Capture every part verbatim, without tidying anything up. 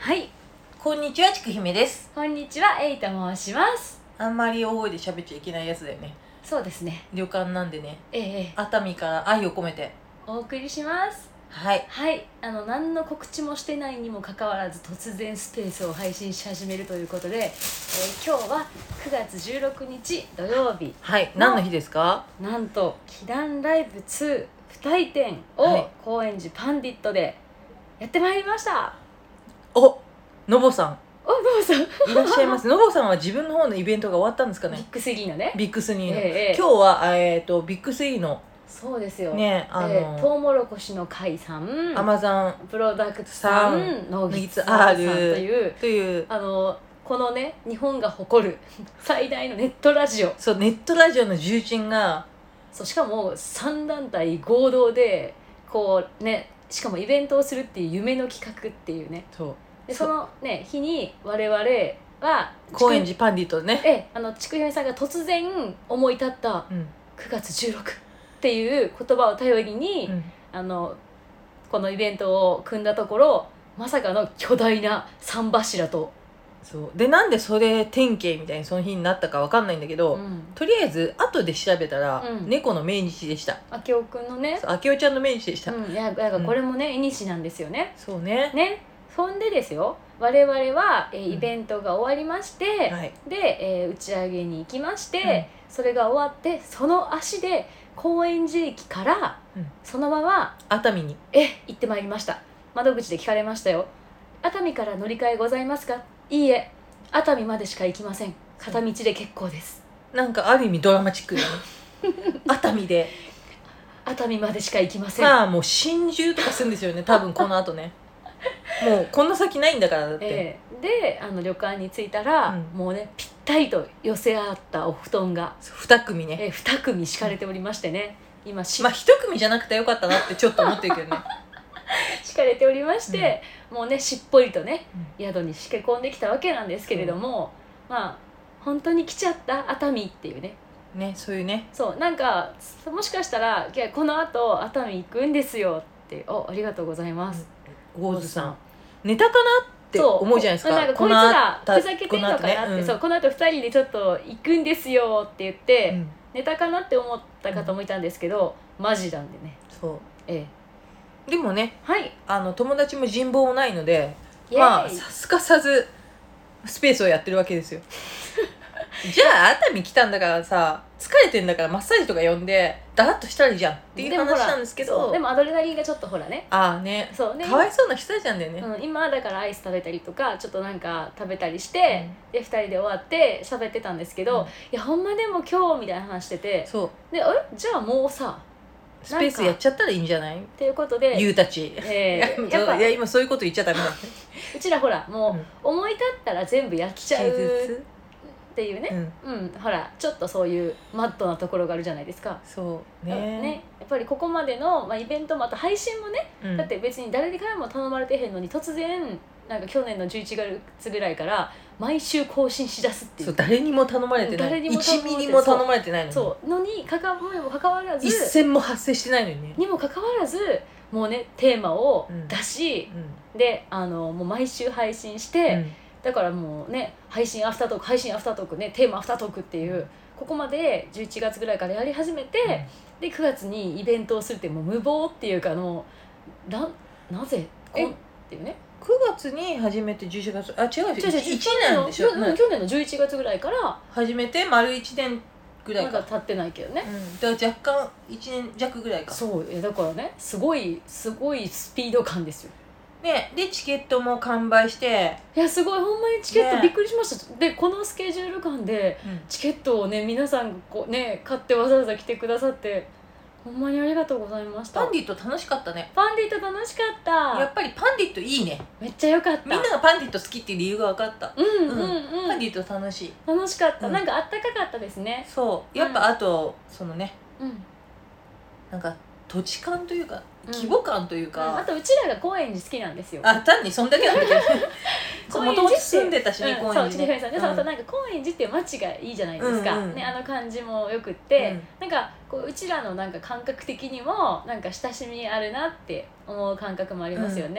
はい、 こんにちは、ちくひめです。 こんにちは、えいと申します。 あんまり大声で喋っちゃいけないやつだよね。 そうですね。 旅館なんでね、 ええ熱海から愛を込めてお送りします。 はいはい、あの何の告知もしてないにもかかわらず突然スペースを配信し始めるということで、えー、今日はくがつじゅうろくにち土曜日、 はい何の日ですか？ なんと奇談ライブツー不退店を高円寺パンディットでやってまいりました。 お、のぼさんお、のぼさんいらっしゃいます。のぼさんは自分の方のイベントが終わったんですかね。 ビッグスリーのね、 ビッグスリーの、 えー、 今日はえっ、ー、とビッグスリーのそうですよね、あの、 えー、トウモロコシの会さん、 アマザンプロダクツさん、ノギツ R さんというというあのこのね日本が誇る最大のネットラジオ、 そうネットラジオの重鎮が、 そうしかもさん団体合同でこうね、しかもイベントをするっていう夢の企画っていうね、 そうでそのね日に我々は高円寺パンディットね、 えあのちくひめさんが突然思い立ったくがつじゅうろくっていう言葉を頼りに、うん、あのこのイベントを組んだところ、まさかの巨大な桟柱と、 そうでなんでそれ典型みたいにその日になったかわかんないんだけど、うん、とりあえず後で調べたら、うん、猫の命日でした。 あきおくんのね、 あきおちゃんの命日でした。 うん、いやだからこれもね、うん、縁なんですよね。 そうねね、そんでですよ、我々は、えー、イベントが終わりまして、うんはい、で、えー、打ち上げに行きまして、うん、それが終わってその足で高円寺駅から、うん、そのまま熱海にえ行ってまいりました。窓口で聞かれましたよ。熱海から乗り換えございますか？いいえ、熱海までしか行きません。片道で結構です。 なんかある意味ドラマチックだね熱海で熱海までしか行きません。 まあもう心中とかするんですよね多分この後ねもうこんな先ないんだからだって、 えー、であの旅館に着いたら、うん、もうねぴったりと寄せ合ったお布団がに組ね、 えー、に組敷かれておりましてね、今しまあいち組じゃなくてよかったなってちょっと思ってるけどね敷かれておりまして、うん、もうねしっぽりとね、うん、宿にしけ込んできたわけなんですけれども、うん、まあ本当に来ちゃった熱海っていうねね、そういうね、 そうなんかもしかしたらいやこのあと熱海行くんですよっておありがとうございます、 ゴーズさんネタかなって思うじゃないですか。 なんかこいつらふざけてんのかなって、この後ね、うん、そうこの後ふたりでちょっと行くんですよって言って、うん、ネタかなって思った方もいたんですけど、うん、マジなんでね。 そうええでもね、 はい、 あの友達も人望もないので、まあすかさずスペースをやってるわけですよじゃあ熱海来たんだからさ、疲れてんだからマッサージとか呼んでダラッとしたらいいじゃんっていう話なんですけど、 でもアドレナリンがちょっとほらね、 ああね、 そうね、 かわいそうな人たちなんだよね、 うん、今だからアイス食べたりとかちょっとなんか食べたりして、うん、でふたりで終わって喋ってたんですけど、うん、いやほんまでも今日みたいな話してて、 そうであれじゃあもうさスペースやっちゃったらいいんじゃないっていうことで、 ゆうたち、 えー、 やっぱいや今そういうこと言っちゃダメだうちらほらもう思い立ったら全部やっちゃうっていうね、うん、うん、ほらちょっとそういうマットなところがあるじゃないですか。 そうね、 ね、やっぱりここまでの、まあ、イベントまた配信もね、うん、だって別に誰にからも頼まれてへんのに突然なんか去年のじゅういちがつぐらいから毎週更新しだすっていう、 そう誰にも頼まれてない、いちミリも頼まれてないのに、 そうのにかかもかかわらず一銭も発生してないのにね、 にもかかわらずもうねテーマを出し、うんうん、であのもう毎週配信して、うん、だからもうね配信アフタートーク配信アフタートークねテーマアフタートークっていうここまでじゅういちがつぐらいからやり始めて、うん、でくがつにイベントをするってもう無謀っていうかのななぜこんっていうねくがつに始めてじゅういちがつあ違う違う違ういちねんでしょ、 去年のじゅういちがつぐらいから始めて丸いちねんぐらいかまだ経ってないけどね、 うん、だから若干いちねん弱ぐらいか。 そうえだからねすごいすごいスピード感ですよね、でチケットも完売して、 いやすごいほんまにチケットびっくりしました、ね、でこのスケジュール感でチケットをね皆さんこうね買ってわざわざ来てくださってほんまにありがとうございました。 パンディット楽しかったね。 パンディット楽しかった。 やっぱりパンディットいいね。 めっちゃ良かった。 みんながパンディット好きっていう理由が分かった。 うんうんうん、うん、 パンディット楽しい。 楽しかった、うん、なんかあったかかったですね。 そうやっぱあと、うん、そのね、 うん、 なんか土地感というか規模感というか、 うん、あとうちらが高円寺好きなんですよ。 あ単にそんだけなんだけどもともと住んでたしね、 うん、 高円寺ね、そう、うん、そうなんか高円寺っていう街がいいじゃないですか、うんうん、ね、あの感じもよくって、うん、なんかこううちらのなんか感覚的にもなんか親しみあるなって思う感覚もありますよね、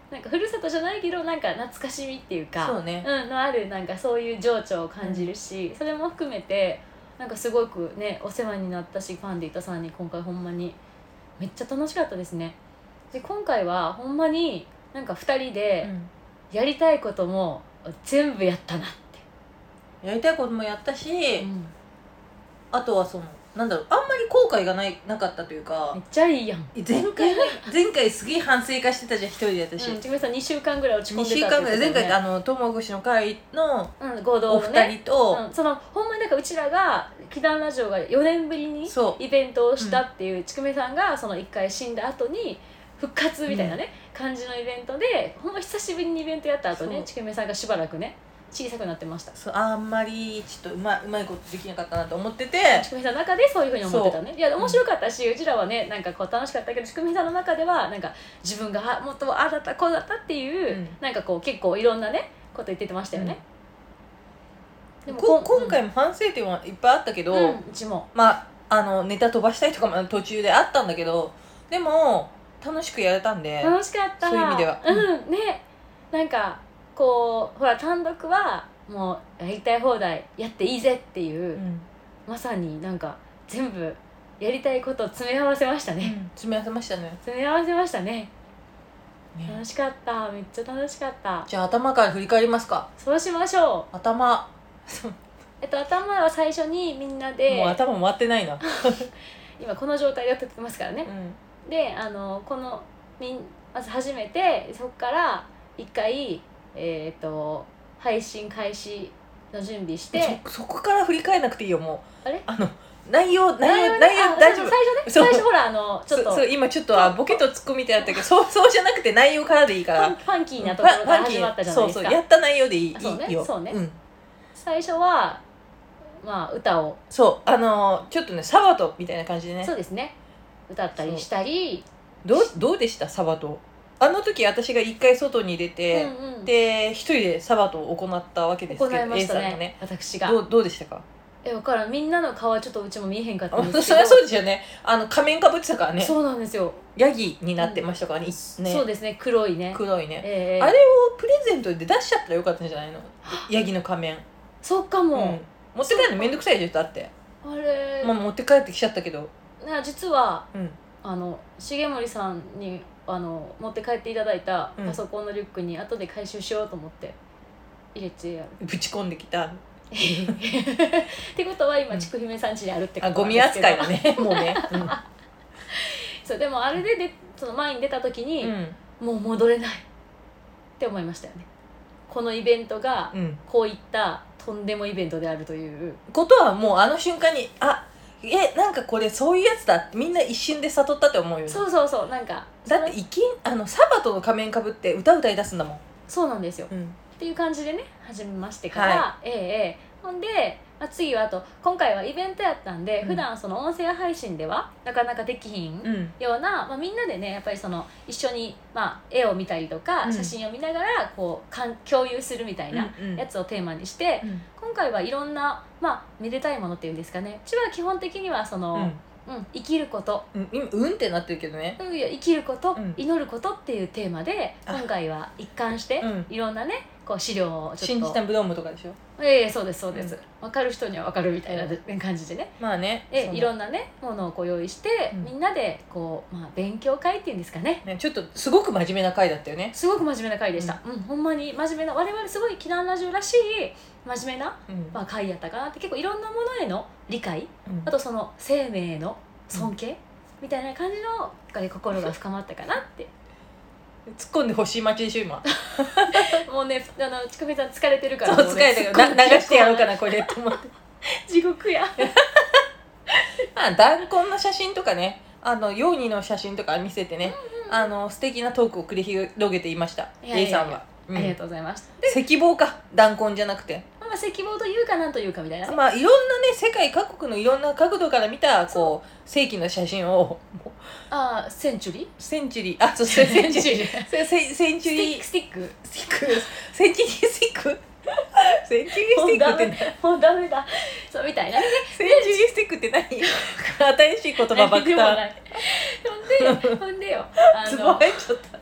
なんかふるさとじゃないけどなんか懐かしみっていうかそうね、 うん、のあるなんかそういう情緒を感じるし、うん、それも含めてなんかすごくねお世話になったしファンでいたさんに今回ほんまにめっちゃ楽しかったですね。で今回はほんまになんかふたりでやりたいことも全部やったなって、 うん、やりたいこともやったし、 うん、 あとはそのなんだろう、あんまり後悔がないなかったというか、 めっちゃいいやん。 前回前回すげえ反省会してたじゃん、一人でやったし、 うん、ちぐみさんにしゅうかんぐらい落ち込んでたってにしゅうかんぐらい、前回あの友越の会のうん、合同おのね二人と、 うん、そのほんまになんかうちらが祈願ラジオがよねんぶりにそうイベントをしたっていう、ちくめさんがそのいっかい死んだ後に復活みたいなね、うん、感じのイベントで、ほんま久しぶりにイベントやった後ね、ちくめさんがしばらくね小さくなってました。 そう、あんまりちょっとうまうまいことできなかったなと思ってて、 ちくみさんの中でそういうふうに思ってたね。いや面白かったし、うん、うちらはねなんかこう楽しかったけど、ちくみさんの中ではなんか自分があもっとああだったこうだったっていう、うん、なんかこう結構いろんなねこと言っててましたよね、 うん、でもこ今回も反省点はいっぱいあったけど、うん、 うちもまああのネタ飛ばしたりとかも途中であったんだけど、でも楽しくやれたんで、 楽しかった、 そういう意味では、 うん、うん、ね、なんかこうほら単独はもうやりたい放題やっていいぜっていう、うん、まさになんか全部やりたいことを詰め合わせましたね、うん、 詰め合わせましたね詰め合わせましたね、ね、楽しかった、めっちゃ楽しかった。 じゃあ頭から振り返りますか。 そうしましょう。頭えっと頭は最初にみんなで、 もう頭回ってないな今この状態でやってますからね、うん、であのこのみんまず始めて、そこから一回えっ、ー、と配信開始の準備して、 そ, そこから振り返らなくていいよ。もうあれあの内容内容内容大丈夫。最初ね最初ほらあのちょっとそう今ちょっとあボケとツッコミみたいなったけどそうそうじゃなくて内容からでいいから、 ファンキーなところから始まったじゃないですか。 そうそうやった内容でいい。 そうね、 いいよそうね、 うん、 最初はまあ歌をそうあのちょっとねサバトみたいな感じでね、 そうですね、歌ったりしたり。 どうどうでしたサバト。あの時私が一回外に出て、うんうん、で一人でサバトを行ったわけですけど、 行いましたね、 A さんのね、 私が。 どうどうでしたか。 え分からん、みんなの顔はちょっとうちも見えへんかったんですけどそりゃそうですよね、あの仮面かぶってたからね。 そうなんですよ、 ヤギになってましたからね、 うん、ね、そうですね、黒いね黒いね、 えー、 あれをプレゼントで出しちゃったらよかったんじゃないのヤギの仮面。 そっかも、うん、 持って帰るのめんどくさいでしょだって。 あれ、 まあ、持って帰ってきちゃったけど、 な実は、 うん、 あの重森さんにあの持って帰っていただいたパソコンのリュックに後で回収しようと思って入れてやる、 ぶち込んできたってことは今、ちくひめさん家にあるってことなんですけど、あゴミ扱いだねもうね、うん、 そうでもあれででその前に出た時に、うん、もう戻れないって思いましたよね。このイベントがこういったとんでもイベントであるという、 うん、ことはもうあの瞬間にあえなんかこれそういうやつだってみんな一瞬で悟ったって思うよね。 そうそうそう、なんかだっていきあのサバトの仮面かぶって歌歌い出すんだもん。 そうなんですよ、うん、っていう感じでね始めましてから、はい、ええええほんで、まあ、次はあと今回はイベントやったんで、うん、普段その音声配信ではなかなかできひんような、うんまあ、みんなでねやっぱりその一緒に、まあ、絵を見たりとか、うん、写真を見ながらこうかん共有するみたいなやつをテーマにして、うんうん、今回はいろんな、まあ、めでたいものっていうんですかね、うちは基本的にはその、うんうん、生きること、 うん、今うんってなってるけどね、 うん、いや生きること、うん、祈ることっていうテーマで今回は一貫して、うん、いろんなねこう資料をちょっと信じたブドウムとかでしょ。 ええそうですそうです、うん、分かる人には分かるみたいな感じでね、 まあね、 えいろんなねものをこう用意して、うん、みんなでこう、まあ、勉強会っていうんですかね、 ねちょっとすごく真面目な会だったよね。 すごく真面目な会でした、うん、うん、ほんまに真面目な、我々すごい祈願ラジオらしい真面目な、うんまあ、会やったかなって。結構いろんなものへの理解、うん、あとその生命への尊敬、うん、みたいな感じの心が深まったかなって突っ込んでほしい街でしょ今もうねあのちくみさん疲れてるから、 そう疲れてるから流してやろうかなこれと思って地獄やあ弾痕の写真とかね、あのヨーニの写真とか見せてね、うんうん、あの素敵なトークを繰り広げていました。 A さんは、 うん、ありがとうございました。 石棒か弾痕じゃなくて、 まあ、石棒というかなんというかみたいな、ね、 まあいろんなね世界各国のいろんな角度から見たこう世紀の写真をああセンチュリーセンチュリーあそうセンチュリーセンチュリースティックスティックセンチュリースティックセンチュリースティックってもうダメだそうみたいなね。 センチュリースティックって何新しい言葉ばっかり。 ほんでよほんでよあのつぼ入っちゃった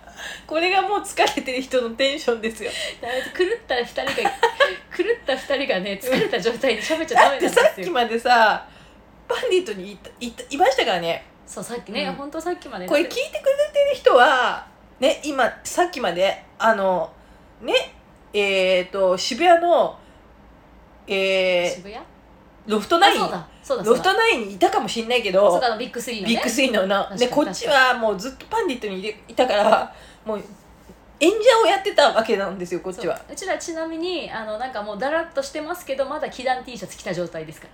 これがもう疲れてる人のテンションですよ。 狂ったふたりが狂ったふたりがね疲れた状態で喋っちゃダメなんですよ。 だってさっきまでさパンディットにいたいたいましたからね。 そうさっきね、うん、本当さっきまでこれ聞いてくれてる人はね今さっきまであのねえっ、ー、と渋谷のえー、 渋谷ロフトナインそうだそうだロフトナインにいたかもしれないけど、 そうだビッグスリーのねビッグスリーのなでこっちはもうずっとパンディットにいたからもう演者をやってたわけなんですよこっちは。 うちらちなみにあのなんかもうだらっとしてますけどまだ祈願 T シャツ着た状態ですから。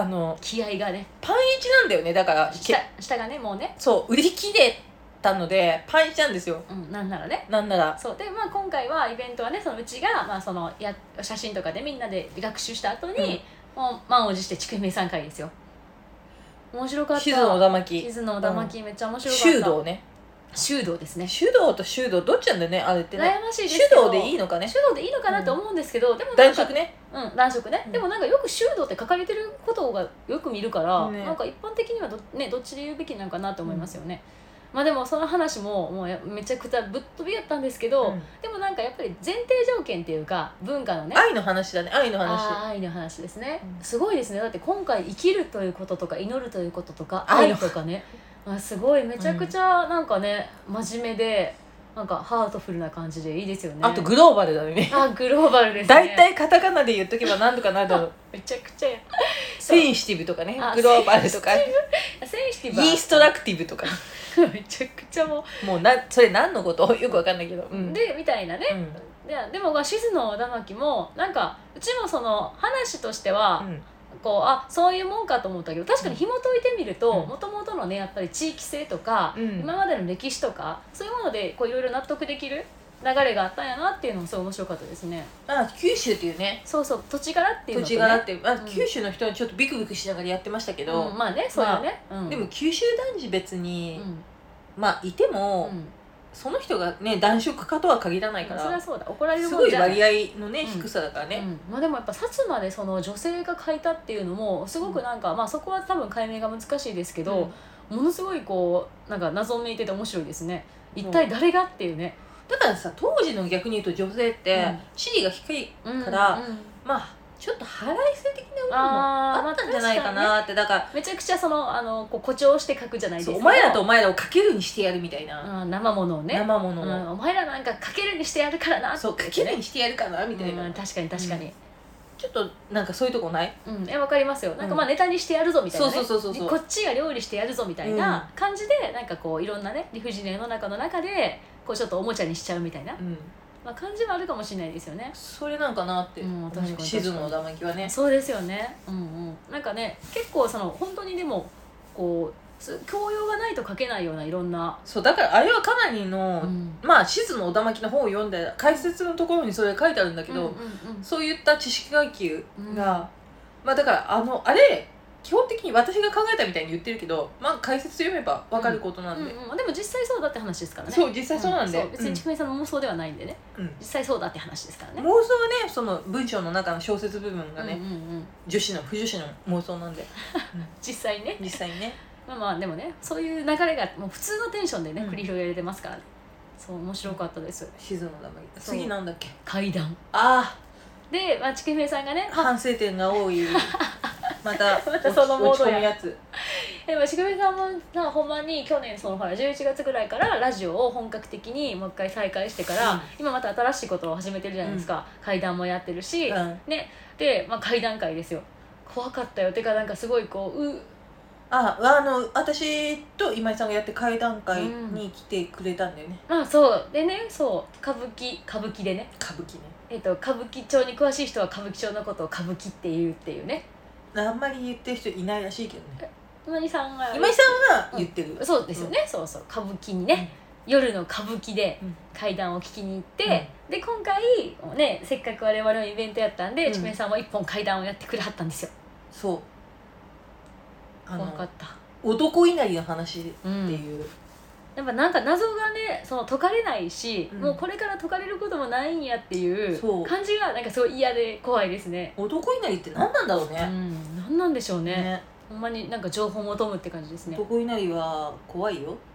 あの気合がねパンイチなんだよね。だから下, 下がねもうねそう売り切れたのでパンイチなんですよ、 うん、なんならねなんならそうで、まあ、今回はイベントはねそのうちが、まあ、そのや写真とかでみんなで学習した後に、うん、もう満を持して筑姫さん会ですよ。面白かった。 静の小田巻静の小田巻、うん、めっちゃ面白かった。 修道ね修道ですね。 修道と修道どっちなんだよねあれってね。 悩ましいですけど修道でいいのかね。 修道でいいのかなと思うんですけど、うん、でも男色ねうん男色ね、うん、でもなんかよく修道って書かれてることがよく見るから、ね、なんか一般的には ど,、ね、どっちで言うべきなのかなと思いますよね、うん、まあでもその話ももうめちゃくちゃぶっ飛びやったんですけど、うん、でもなんかやっぱり前提条件っていうか文化のね愛の話だね愛の話あ愛の話ですね、うん、すごいですね。だって今回生きるということとか祈るということとか愛とかねあすごいめちゃくちゃなんかね、うん、真面目でなんかハートフルな感じでいいですよね。 あとグローバルだね。 あグローバルですね。 大体カタカナで言っとけば何とかなるだろう。 めちゃくちゃやセンシティブとかねグローバルとかセンシティブインストラクティブとかめちゃくちゃもうもうなそれ何のことよくわかんないけど、うん、 でみたいなね、うん、で, でも静の小田巻もなんかうちもその話としては、うんこうあそういうもんかと思ったけど確かに紐解いてみるともともとのねやっぱり地域性とか、うん、今までの歴史とかそういうものでいろいろ納得できる流れがあったんやなっていうのもすごい面白かったですね。 あ九州っていうねそうそう土地柄っていうのと、ね、 土地柄って、まあうん、九州の人はちょっとビクビクしながらやってましたけど、 うん、まあねそうよね、まあうん、 でも九州男児別に、うん、まあいても、うんその人がね男色家とは限らないからそりゃそうだ怒られるもんじゃないすごい割合のね、うん、低さだからね、 うんまあ、でもやっぱ薩摩でその女性が書いたっていうのもすごくなんか、うん、まあそこは多分解明が難しいですけど、うん、ものすごいこうなんか謎めいてて面白いですね。一体誰がっていうね。 だからさ当時の逆に言うと女性って地位が低いから、うんうん、まあちょっと腹いせ的なものもあったんじゃないかなって、だからめちゃくちゃそのあのこう誇張して書くじゃないですか。 お前らとお前らをかけるにしてやるみたいな、 うん、生ものをね生ものを、うん、 お前らなんかかけるにしてやるからなって、ね、 そうかけるにしてやるかなみたいな、 うん、確かに確かに、うん、 ちょっとなんかそういうとこない？ うん、え分かりますよ。なんかまあネタにしてやるぞみたいなね、 そうそうそうそうこっちが料理してやるぞみたいな感じで、なんかこういろんなね理不尽な世の中の中でこうちょっとおもちゃにしちゃうみたいな、うんまあ、感じはあるかもしれないですよね。 それなんかなって、うん、確かに静の小田巻はねそうですよね、うんうん、なんかね結構その本当にでもこう教養がないと書けないようないろんなそうだからあれはかなりの、うん、まあ静の小田巻の本を読んで解説のところにそれが書いてあるんだけど、うんうんうん、そういった知識階級が、うん、まあだからあのあれ基本的に私が考えたみたいに言ってるけど、まあ解説読めば分かることなんで、 うんうんうん、でも実際そうだって話ですからね。 そう実際そうなんで、 うん、別にちくめさんの妄想ではないんでね、うん、実際そうだって話ですからね。 妄想はねその文章の中の小説部分がね、うんうんうん、女子の不女子の妄想なんで、 うん、実際ね実際ねまあまあでもねそういう流れがもう普通のテンションでね、うん、繰り広げられてますからね。そう面白かったです。 静の名前次なんだっけ階段。 ああで、まあ、ちくめさんがね反省点が多いまたまたそのモードややつでもちくめさんもなほんまに去年そのほらじゅういちがつぐらいからラジオを本格的にもう一回再開してから、うん、今また新しいことを始めてるじゃないですか、うん、階段もやってるし、うん、ね、で、まあ、階段会ですよ。怖かったよてかなんかすごいこううああの私と今井さんがやって階段会に来てくれたんだよね、 うん、あそうでねそう歌舞伎歌舞伎でね歌舞伎ねえっと歌舞伎町に詳しい人は歌舞伎町のことを歌舞伎っていうっていうねあんまり言ってる人いないらしいけどね。 今井さんが今井さんは言ってる、 うん、そうですよね、うん、そうそう歌舞伎にね、うん、夜の歌舞伎で階段を聞きに行って、うん、で今回ねせっかく我々のイベントやったんで、うん、ちくめさんも一本階段をやってくれはったんですよ。 そう怖かった。 男稲荷の話っていう、うん、 やっぱなんか謎がねその解かれないし、うん、もうこれから解かれることもないんやっていう感じがなんかすごい嫌で怖いですね。 男稲荷って何なんだろうね、 うん、何なんでしょうね。ねほんまになんか情報を求むって感じですね。 男稲荷は怖いよ。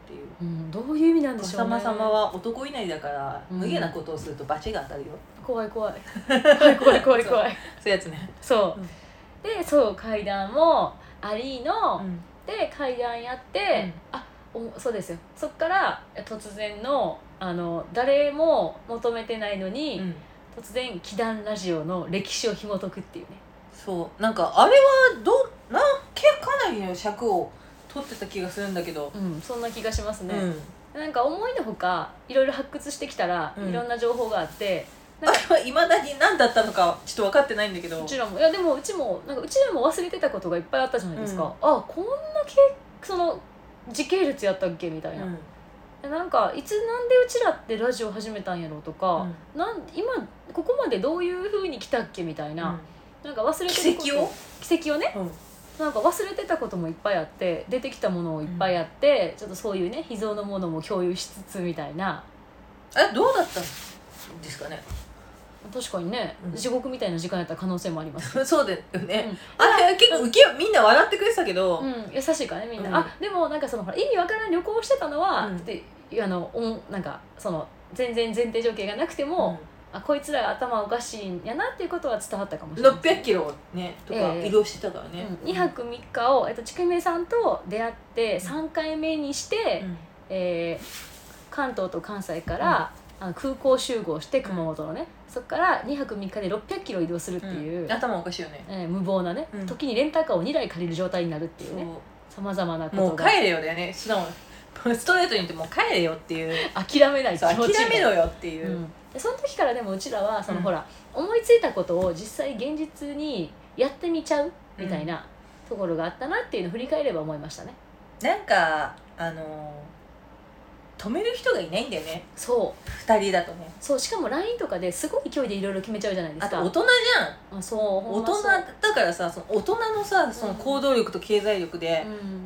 っていう、 うん、どういう意味なんでしょうね。 笠間様は男いないだから無下なことをすると罰が当たるよ、 うん、怖い怖い怖い怖い怖い怖いそういうやつね。 そう、うん、でそう階段もありの、 うん、 で階段やって、うん、あおそうですよ。そっから突然のあの誰も求めてないのに、うん、突然奇談ラジオの歴史を紐解くっていうね。 そうなんかあれはどなんかなりの尺を取ってた気がするんだけど、 うん、そんな気がしますね、 うん、 なんか思いのほかいろいろ発掘してきたら、うん、いろんな情報があって、 あれはいまだに何だったのかちょっと分かってないんだけど、 うちらもいやでもうちもなんかうちらも忘れてたことがいっぱいあったじゃないですか、うん、あこんなけその時系列やったっけみたいな、うん、なんかいつなんでうちらってラジオ始めたんやろうとか、うん、なん今ここまでどういう風に来たっけみたいな、うん、なんか忘れてること奇跡を奇跡をね、うんなんか忘れてたこともいっぱいあって出てきたものもいっぱいあって、うん、ちょっとそういうね秘蔵のものも共有しつつみたいな。 えどうだったんですかね。 確かにね、うん、地獄みたいな時間やった可能性もあります、 ね、そうだよね、うん、あれ結構ウケみんな笑ってくれてたけど、 うん、優しいからねみんな、うん、あでもなんかそのほら意味わからん旅行をしてたのは、うん、であのなんかその全然前提条件がなくても、うん、あこいつら頭おかしいんやなっていうことは伝わったかもしれない、 ろっぴゃくキロねとか移動してたからね、 えーうん、にはくみっかを、えっと、ちくめさんと出会ってさんかいめにして、うんえー、関東と関西から、うん、あの空港集合して熊本のね、うん、そこからにはくみっかでろっぴゃくキロ移動するっていう、 うん、頭おかしいよね、 えー、無謀なね、うん、時にレンタカーをにだい借りる状態になるっていうねさまざまなことがもう帰れよだよねしかもストレートに言ってもう帰れよっていう諦めない気持ち諦めろよっていう、 うんでその時からでもうちらはその、うん、ほら思いついたことを実際現実にやってみちゃうみたいなところがあったなっていうのを振り返れば思いましたね。 なんかあのー、止める人がいないんだよね。 そうふたりだとね。 そうしかも ライン とかですごい勢いでいろいろ決めちゃうじゃないですか。 あと大人じゃん。 あそう大人だからさその大人のさその行動力と経済力で、うん、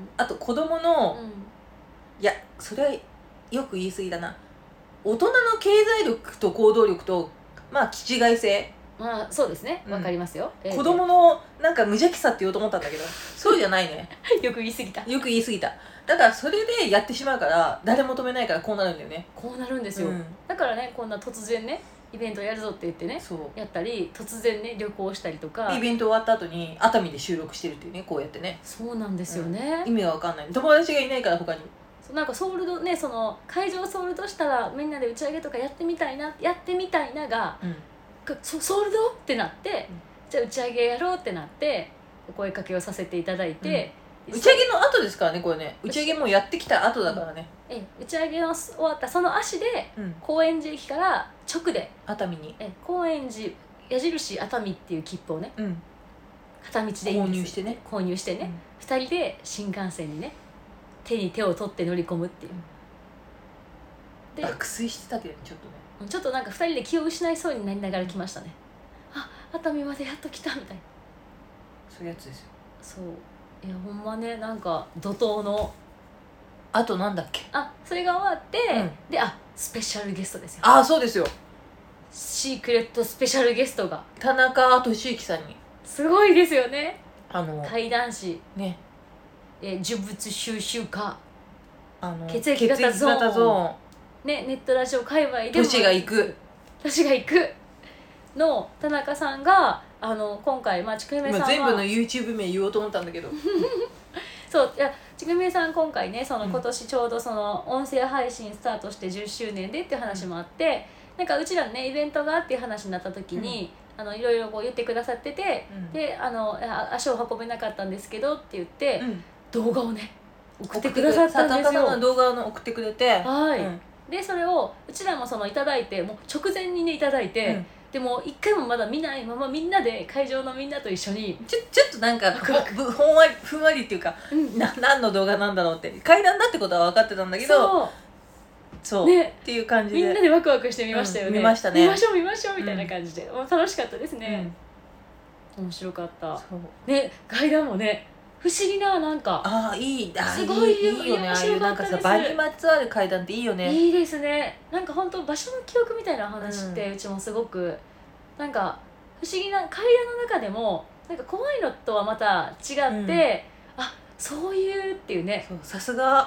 あと子供の、うん、いやそれはよく言い過ぎだな。大人の経済力と行動力とまあ気違い性まあそうですねわかりますよ、 うん、子供のなんか無邪気さって言おうと思ったんだけどそうじゃないねよく言い過ぎたよく言い過ぎただからそれでやってしまうから誰も止めないからこうなるんだよねこうなるんですよ、うん、だからねこんな突然ねイベントやるぞって言ってねそうやったり突然ね旅行したりとかイベント終わった後に熱海で収録してるっていうねこうやってねそうなんですよね、 うん、意味が分かんない友達がいないから他になんかソールドねその会場ソールドしたらみんなで打ち上げとかやってみたいなやってみたいなが、うん、ソソールドってなって、うん、じゃあ打ち上げやろうってなって声かけをさせていただいて、 うん、打ち上げの後ですからねこれね打ち上げもうやってきた後だからね、 うん、え打ち上げの終わったその足で、うん、高円寺駅から直で熱海にえ高円寺矢印熱海っていう切符をね、うん、片道で購入してね購入してね、うん、ふたりで新幹線にね手に手を取って乗り込むっていう、 で爆睡してたけどちょっとねちょっとなんかふたりで気を失いそうになりながら来ましたね、うん、あ熱海までやっと来たみたいなそういうやつですよそういやほんまねなんか怒涛のあとなんだっけあそれが終わって、うん、であスペシャルゲストですよあそうですよシークレットスペシャルゲストが田中俊之さんにすごいですよねあの怪談師ねえ呪物収集家あの血液型ゾーン、ゾーンね、ネットラジオ界隈でも年が行く年が行くの田中さんがあの今回、まあ、ちくめさんは今全部の YouTube 名言おうと思ったんだけどそういやちくめさん今回ねその今年ちょうどその音声配信スタートしてじゅっしゅうねんでっていう話もあって、うん、なんかうちらねイベントがっていう話になった時に、うん、あのいろいろこう言ってくださってて、うん、であの足を運べなかったんですけどって言って、うん動画をね送ってくださったんですよ。 の動画を送ってくれて、 はい、うん、でそれをうちらもそのいただいてもう直前にねいただいて、うん、でも一回もまだ見ないままみんなで会場のみんなと一緒にちょちょっとなんかふほんわりふんわりっていうか、うん、な何の動画なんだろうって階段だってことは分かってたんだけどそうそう、 ね、 っていう感じでみんなでワクワクしてみましたよね、うん、 見ましたね見ましょう見ましょうみたいな感じで、うん、楽しかったですね、うん、面白かったね階段もね不思議ななんかああいいあすごいいいいよねああいうなんかさ場にまつわる階段っていいよねいいですねなんか本当場所の記憶みたいな話って、うん、うちもすごくなんか不思議な階段の中でもなんか怖いのとはまた違って、うん、あそういうっていうねさすが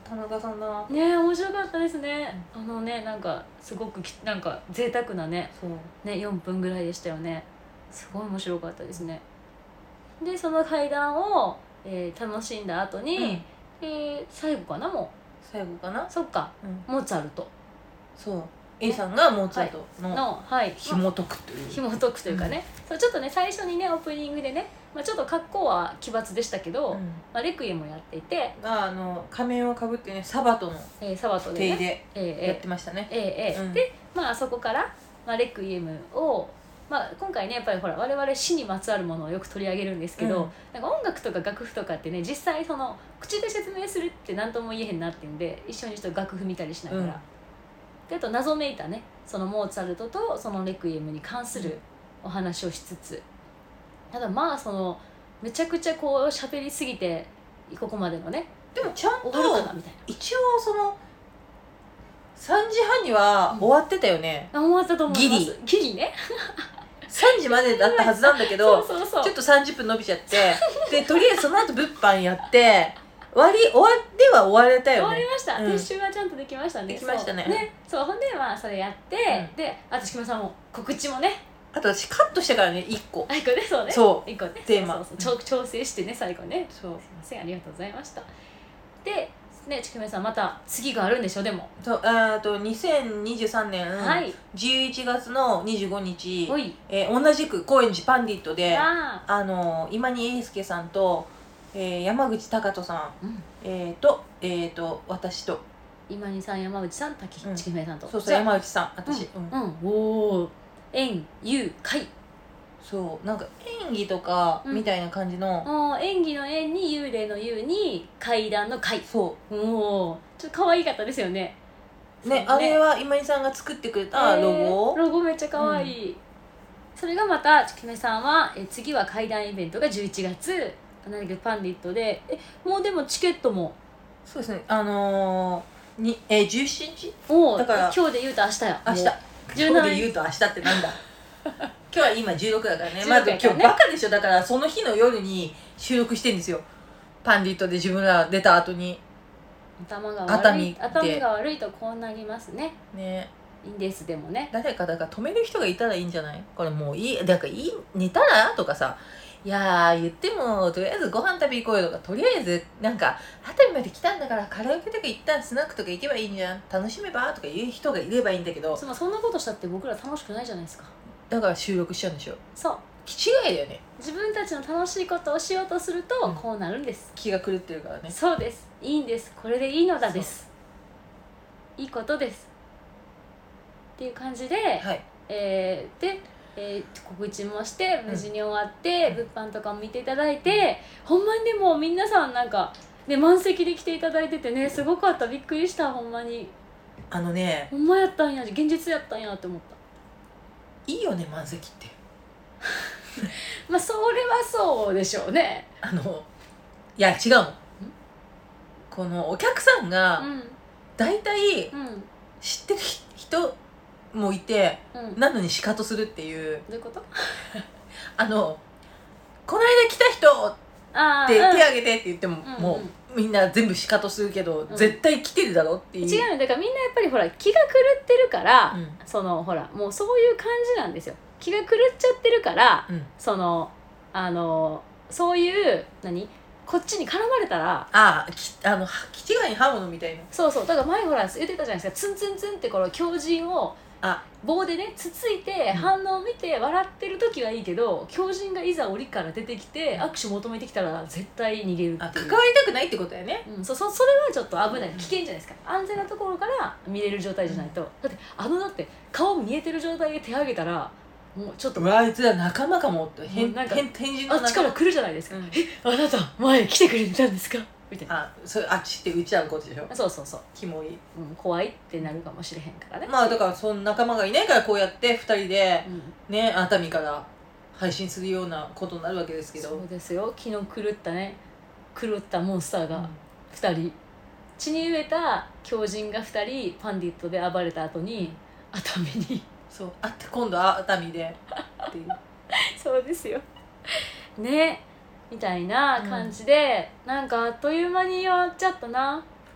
田中さんだな。 ね、面白かったですね、うん、あのね、なんかすごくきなんか贅沢なね、 そうねよんぷんぐらいでしたよね。すごい面白かったですね。でその階段を、えー、楽しんだ後に、うん、えー、最後かな、もう最後かな、 そっか、うん、モーツァルト、 そう A さんがモーツァルトの紐解くという、 紐解くというかね、うん、そうちょっとね最初にねオープニングでね、まあ、ちょっと格好は奇抜でしたけど、うん、まあ、レクイエムもやっていて、 ああの仮面をかぶってねサバトのえー、サバトで、 ね、でやってましたね、 えーえーえーうん、で、まあそこから、まあ、レクイエムをまあ、今回ねやっぱりほら我々死にまつわるものをよく取り上げるんですけど、うん、なんか音楽とか楽譜とかってね実際その口で説明するって何とも言えへんなっていうんで一緒にちょっと楽譜見たりしながら、うん、であと謎めいたねそのモーツァルトとそのレクイエムに関するお話をしつつ、ただまあそのめちゃくちゃこう喋りすぎてここまでのねでもちゃんと終わるかなみたいな、 一応そのさんじはんには終わってたよね、 うん、あ終わったと思います。ギリギリねさんじまでだったはずなんだけどそうそうそうちょっとさんじゅっぷん伸びちゃってでとりあえずその後物販やって終わり終わっては終われたよね。 終わりました、うん、撤収はちゃんとできましたね。 できましたね。 そうね、そうほんでまあそれやって、うん、であとしきまさんも告知もね、 あと私カットしてからねいっこあいっこね、そうね、 そういっこねテーマそうそうそう調整してね最後ね、 そうすいませんありがとうございました。でね、ちきめさんまた次があるんでしょ。でもそうあとにせんにじゅうさんねんじゅういちがつのにじゅうごにち、はい、えー、同じく高円寺パンディットでああの今に英介さんと、えー、山口貴人さん、うん、えー、と,、えー、と私と今にさん山内さん滝ちきめさんと、 そうそう山内さん私、 うんうん、おお演遊会そうなんか演技とかみたいな感じの、 うん、演技の演に幽霊の幽に階段の階、 そうおおちょっと可愛かったですよね。 ね、ねあれは今井さんが作ってくれたロゴ、えー、ロゴめっちゃ可愛い、うん、それがまたちきめさんはえ次は階段イベントがじゅういちがつ同じくパンディットでえもうでもチケットもそうですねあのー、にえー、じゅうしちにちおだから今日で言うと明日や明日今日で言うと明日ってなんだ今日は今じゅうろくだからね、まず今日バカでしょ。だからその日の夜に収録してんですよパンディットで自分ら出た後に。 頭が悪い頭が悪いとこうなりますね。 ねいいんですでもね誰かだから止める人がいたらいいんじゃない。これもういいだからいい寝たらとかさいやー言ってもとりあえずご飯食べ行こうよとかとりあえずなんか熱海まで来たんだからカラオケとか行ったらスナックとか行けばいいんじゃん楽しめばとか言う人がいればいいんだけどそんなことしたって僕ら楽しくないじゃないですか。 だから収録しちゃうんでしょ。 そう気違いだよね。 自分たちの楽しいことをしようとするとこうなるんです、 うん、気が狂ってるからね。 そうですいいんですこれでいいのだですいいことですっていう感じで、 はいえー、で、えー、告知もして無事に終わって、うん、物販とかも見ていただいて、うん、ほんまにでも皆さんなんか、ね、満席で来ていただいててねすごかったびっくりしたほんまにあのねほんまやったんや現実やったんやって思った。 いいよね満席ってまあそれはそうでしょうね。 あのいや違うもんこのお客さんが大体知ってる人もいて、うん、なのにシカトするっていう。 どういうことあのこの間来た人って手挙げてって言っても、うん、もうみんな全部シカトするけど、うん、絶対来てるだろっていう。 違うのだからみんなやっぱりほら気が狂ってるから、うん、そのほらもうそういう感じなんですよ。気が狂っちゃってるから、うん、そのあのそういう何こっちに絡まれたらあきあの気違いに刃物みたいな。 そうそうだから前ほら言ってたじゃないですかツンツンツンってこの狂人をあ棒でねつついて反応を見て笑ってる時はいいけど、うん、狂人がいざ檻から出てきて握手求めてきたら絶対逃げるっていう。 関わりたくないってことだよね、 うん、そ, そ, それはちょっと危ない危険じゃないですか。安全なところから見れる状態じゃないと、うん、だってあのだって顔見えてる状態で手挙げたらもうちょっとあいつら仲間かもって変なんか変変人のあっちから来るじゃないですか、うん、えあなた前来てくれてたんですかみたいな。 あそれあっちって打ち合うことでしょ。 そうそうそうキモい、 うん、怖いってなるかもしれへんからね。 まあだからその仲間がいないからこうやってふたりで、うん、ね熱海から配信するようなことになるわけですけど。 そうですよ気の狂ったね狂ったモンスターがふたり、うん、血に飢えた狂人がふたりパンディットで暴れた後に熱海にそうあって今度は熱海でっていうそうですよねみたいな感じで、うん、なんかあっという間に終わっちゃったな。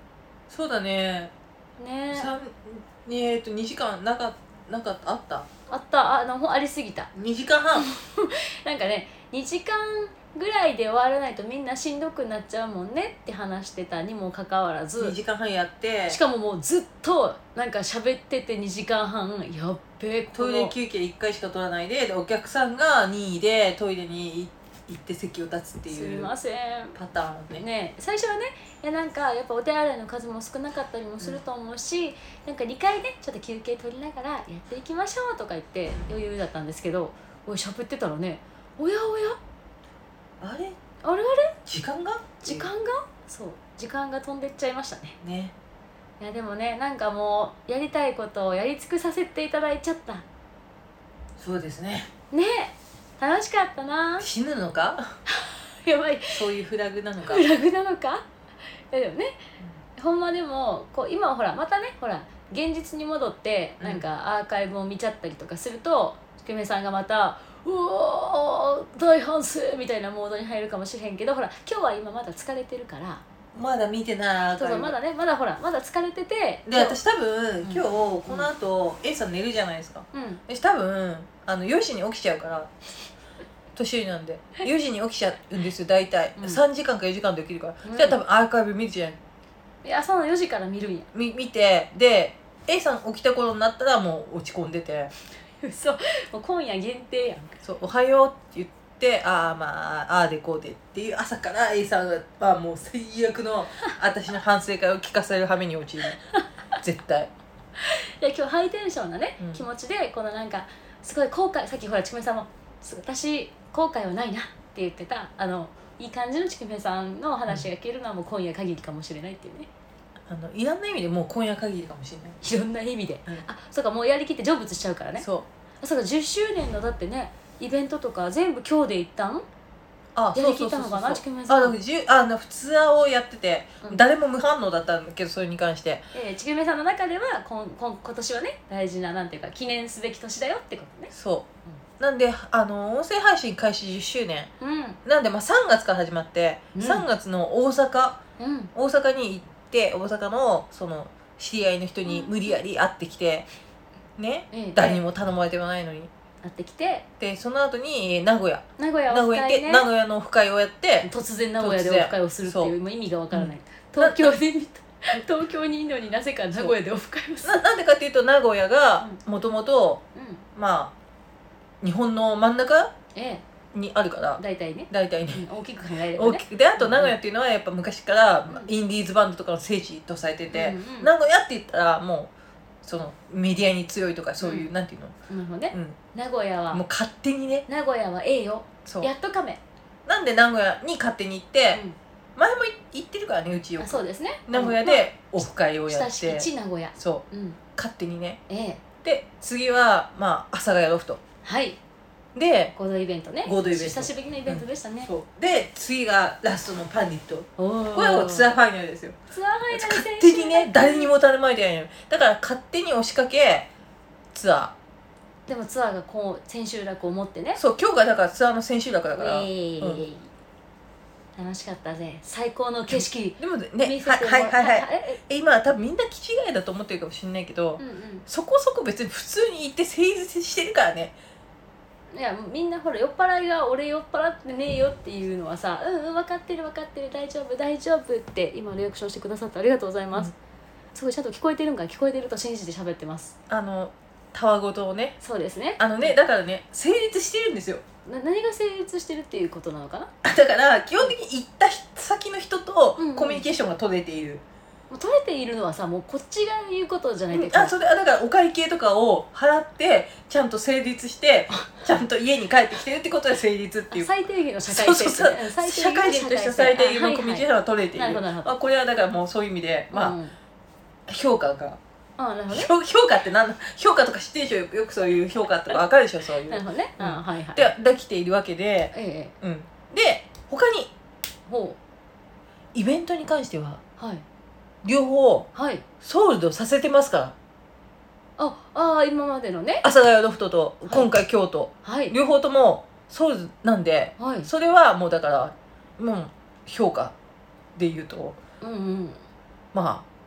そうだね。 ね三えー、とにじかんなかなかったあったあったあのありすぎた。 にじかんはんなんかねにじかんぐらいで終わらないとみんなしんどくなっちゃうもんねって話してたにもかかわらずにじかんはんやって、 しかももうずっとなんか喋っててにじかんはんやっべえこのトイレ休憩いっかいしか取らないで、でお客さんが任意でトイレに行って席を立つってすいうみませんパターンね。 ね最初はねいやなんかやっぱお手洗いの数も少なかったりもすると思うし、うん、なんかにかいねちょっと休憩取りながらやっていきましょうとか言って余裕だったんですけど、おい喋ってたらねおやおやあれあれあれ時間が時間がそう時間が飛んでっちゃいましたね。 ね。 いやでもねなんかもうやりたいことをやり尽くさせていただいちゃった。 そうですね。 ね楽しかったな。 死ぬのかやばいそういうフラグなのかフラグなのか。いやでもね、うん、ほんまでもこう今はほらまたねほら現実に戻ってなんかアーカイブを見ちゃったりとかすると、うん、きめさんがまたうおー大反省みたいなモードに入るかもしれへんけど、ほら今日は今まだ疲れてるからまだ見てない。 そうそうまだねまだほらまだ疲れてて、 で私多分、うん、今日この後、うん、A さん寝るじゃないですか、うん、私多分あのよじに起きちゃうから年寄りなんでよじに起きちゃうんですよ大体、うん、さんじかんかよじかんで起きるから、うん、じゃあ多分アーカイブ見るじゃん。 いや朝のよじから見るんやみ見てで A さん起きた頃になったらもう落ち込んでてそうもう今夜限定やん。 そうおはようって言ってああまあああでこうでっていう朝から A さんはもう最悪の私の反省会を聞かされる羽目に陥る絶対。 いや今日ハイテンションなね、 うん、 気持ちでこのなんかすごい後悔、さっきほらちくめさんも私後悔はないなって言ってたあのいい感じのちくめさんの話が聞けるのはもう今夜限りかもしれないっていうね。 あのいろんな意味でもう今夜限りかもしれない。 いろんな意味で、 うん、 あそうかもうやりきって成仏しちゃうからね。 そうそうかじゅっしゅうねんのだってねイベントとか全部今日で一旦あやりきったのかなちくめさん。 あのじゅあの普通をやってて、うん、誰も無反応だったんだけどそれに関して、 えー、ちくめさんの中ではこんこん今年はね大事ななんていうか記念すべき年だよってことね。 そう、うん、なんであの音声配信開始じゅっしゅうねん、 うん、 なんでまあさんがつから始まって、うん、さんがつの大阪、うん、大阪に行って大阪のその知り合いの人に無理やり会ってきて、うん、ね、えー、誰にも頼まれてはないのに会ってきてでその後に名古屋名古屋オフ会、ね、 名古屋のオフ会をやって突然名古屋でオフ会をするっていうもう意味がわからない、うん、東京で見た東京にいるのになぜか名古屋でオフ会をする な, なんでかっていうと名古屋がもともとまあ日本の真ん中にあるから、 大体ね大体ね、 うん、大きく考えればね。大きくであと名古屋っていうのはやっぱ昔からインディーズバンドとかの聖地とされてて、うんうん、名古屋って言ったらもうそのメディアに強いとかそういう、うん、なんていうの、 なるほどね、うん、名古屋はもう勝手にね名古屋はええよそうやっとかめなんで名古屋に勝手に行って、うん、前も行ってるからねうちよくそうですね名古屋でオフ会をやって、 親しき地名古屋そう、うん、勝手にね、 ええ、 で次はまあ阿佐ヶ谷ロフトはいで合同イベントね合同イベント久しぶりのイベントでしたね、 うん、そうで次がラストのパンディットこれはツアーファイナルですよ。 ツアーファイナル勝手にね誰にも頼まれてないのよ。だから勝手に押しかけツアーでもツアーがこう千秋楽を持ってねそう今日がだからツアーの千秋楽だから、 えーうん、楽しかったぜ最高の景色でもねはいはいはいはい今は多分みんな気違いだと思ってるかもしれないけど、うんうん、そこそこ別に普通に行って成立してるからね。 いやみんなほら酔っ払いが俺酔っ払ってねえよっていうのはさうんうん分かってる分かってる大丈夫大丈夫って今リアクションしてくださってありがとうございます、うん、すごいちゃんと聞こえてるんか聞こえてると信じて喋ってます。 あのたわごとをねそうですねあのねだからね成立してるんですよ。 な何が成立してるっていうことなのかな。 だから基本的に行った先の人とコミュニケーションが取れている、うんうん取れているのはさもうこっちが言うことじゃないですか、うん、あそれだからお会計とかを払ってちゃんと成立してちゃんと家に帰ってきてるってことで成立っていう最低限の社会性、ね、 そうそうそう社会人として最低限のコミュニケーションが取れている、はいはい、まあ、これはだからもうそういう意味で、まあうん、評価があなるほど、ね、 評価って何評価とか知ってるでしょ。よくそういう評価とか分かるでしょそういうなるほどね、うんあはいはい、 でできているわけで、 ええうん、で他にほうイベントに関しては、 はい両方、 はい、 ソールドさせてますから。 ああ今までのね阿佐ヶ谷ロフトと今回京都、 はい、 両方ともソールドなんで、はい、それはもうだからもう評価で言うと、 うんうん、 まあ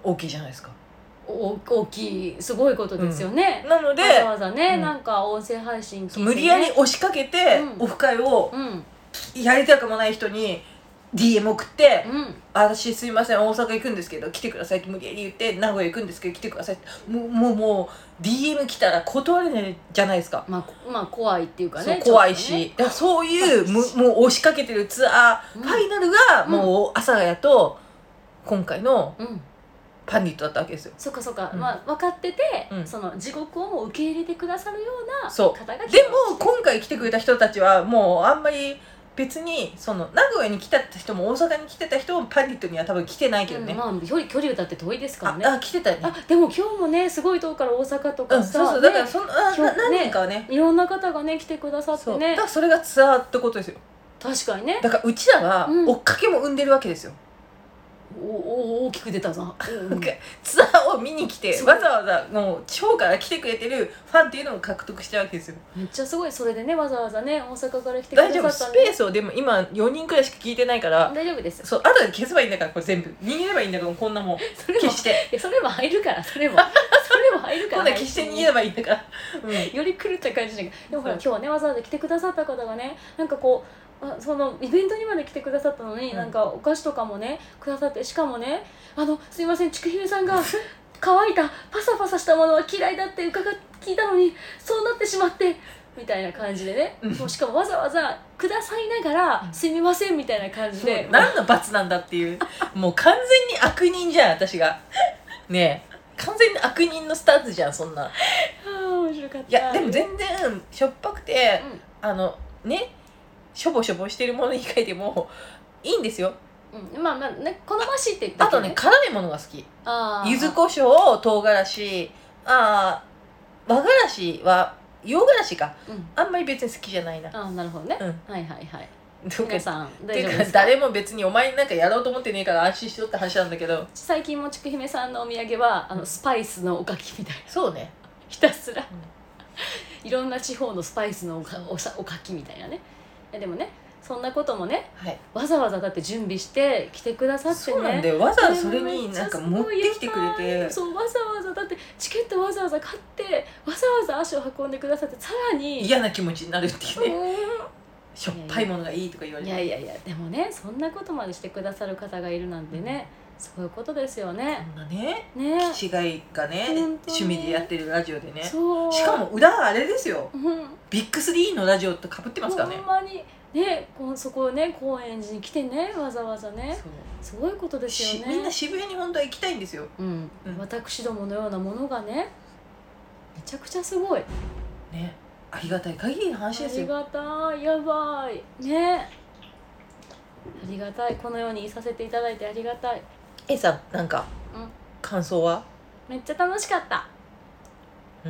大きいじゃないですか。 お大きいすごいことですよね、 うん、なのでわざわざね、 うん、 なんか音声配信聞いて、ね、 無理やり押しかけて、 うん、 オフ会をうん、 やりたくもない人に ディーエム 送って、 うん、 私すいません大阪行くんですけど来てくださいって無理やり言って、名古屋行くんですけど来てくださいって、もうもうもう ディーエム 来たら断れないじゃないですか。 まあ、まあ怖いっていうかね、 そう怖いし、ね、だからそういうもう押しかけてるツアー、うん、ファイナルがもう阿佐ヶ谷と今回のパンディットだったわけですよ。 そっかそっか、うん、まあ分かってて、うん、その地獄をもう受け入れてくださるような方が来て、 でも今回来てくれた人たちはもうあんまり別にその名古屋に来た人も大阪に来てた人もパンディットには多分来てないけどね、うん、 まあ距離距離だって遠いですからね。 ああ来てたよね。 あでも今日もねすごい遠くから大阪とかさ、 うん、そうそう、だからその、ね、何人かはねいろんな方がね来てくださってね、 だからそれがツアーってことですよ。 確かにね。 だからうちらは追っかけも生んでるわけですよ、 うん、おお大きく出たな、 うん、ツアーを見に来てわざわざもう地方から来てくれてるファンっていうのを獲得したわけですよ。 めっちゃすごい。それでねわざわざね大阪から来てくださったんで。 大丈夫、スペースをでも今よにんくらいしか聞いてないから大丈夫です。 そう、あとで消せばいいんだから、これ全部逃げればいいんだから、こんなもんそれも消していやそれも入るからそれもそれも入るから今度は消して逃げればいいんだから、 うん、より狂った感じだけど、でもほら今日はねわざわざ来てくださった方がねなんかこうあそのイベントにまで来てくださったのに、うん、なんかお菓子とかもねくださって、しかもねあのすいませんちくひめさんが乾いたパサパサしたものは嫌いだって伺っ聞いたのにそうなってしまってみたいな感じでね、うん、もうしかもわざわざくださいながら、うん、すみませんみたいな感じで、 何の罰なんだっていうもう完全に悪人じゃん私がねえ完全に悪人のスタンスじゃんそんな。 あ面白かった。 いやでも全然しょっぱくて、うん、あのねしょぼしょぼしてるもの以外でもいいんですよ、 うん、まあまあね好ましいって言った、 ね、あとね辛いものが好き。 あ柚子胡椒唐辛子あ和辛子は洋辛子か、うん、あんまり別に好きじゃないな。 あなるほどね、うん、はいはいはい。皆さん大丈夫ですか。誰も別にお前なんかやろうと思ってねえから安心しろって話なんだけど、 最近もちくひめさんのお土産はあのスパイスのおかきみたいな、 そうねひたすら、うん、いろんな地方のスパイスのお か, お, さおかきみたいなね。でもねそんなこともね、はい、わざわざだって準備して来てくださってね。 そうなんでわざわざそれになんか持ってきてくれて、 そうわざわざだってチケットわざわざ買ってわざわざ足を運んでくださって、さらに嫌な気持ちになるっていうね、しょっぱいものがいいとか言われて、 いやいやいやでもねそんなことまでしてくださる方がいるなんてね、うん、そういうことですよね。 そんなねね気違いがね趣味でやってるラジオでね、そうしかも裏はあれですよ、うん、ビッグスリーのラジオとかぶってますからね。 ほんまにね、こそこね高円寺に来てねわざわざね、すごいことですよね。 みんな渋谷に本当は行きたいんですよ、 うんうん、私どものようなものがねめちゃくちゃすごいね、ありがたい限りの話ですよ。 ありがたい、やばいね、ありがたい、このようにいさせていただいてありがたい。 A さんなんか、うん、感想は。 めっちゃ楽しかった。 うん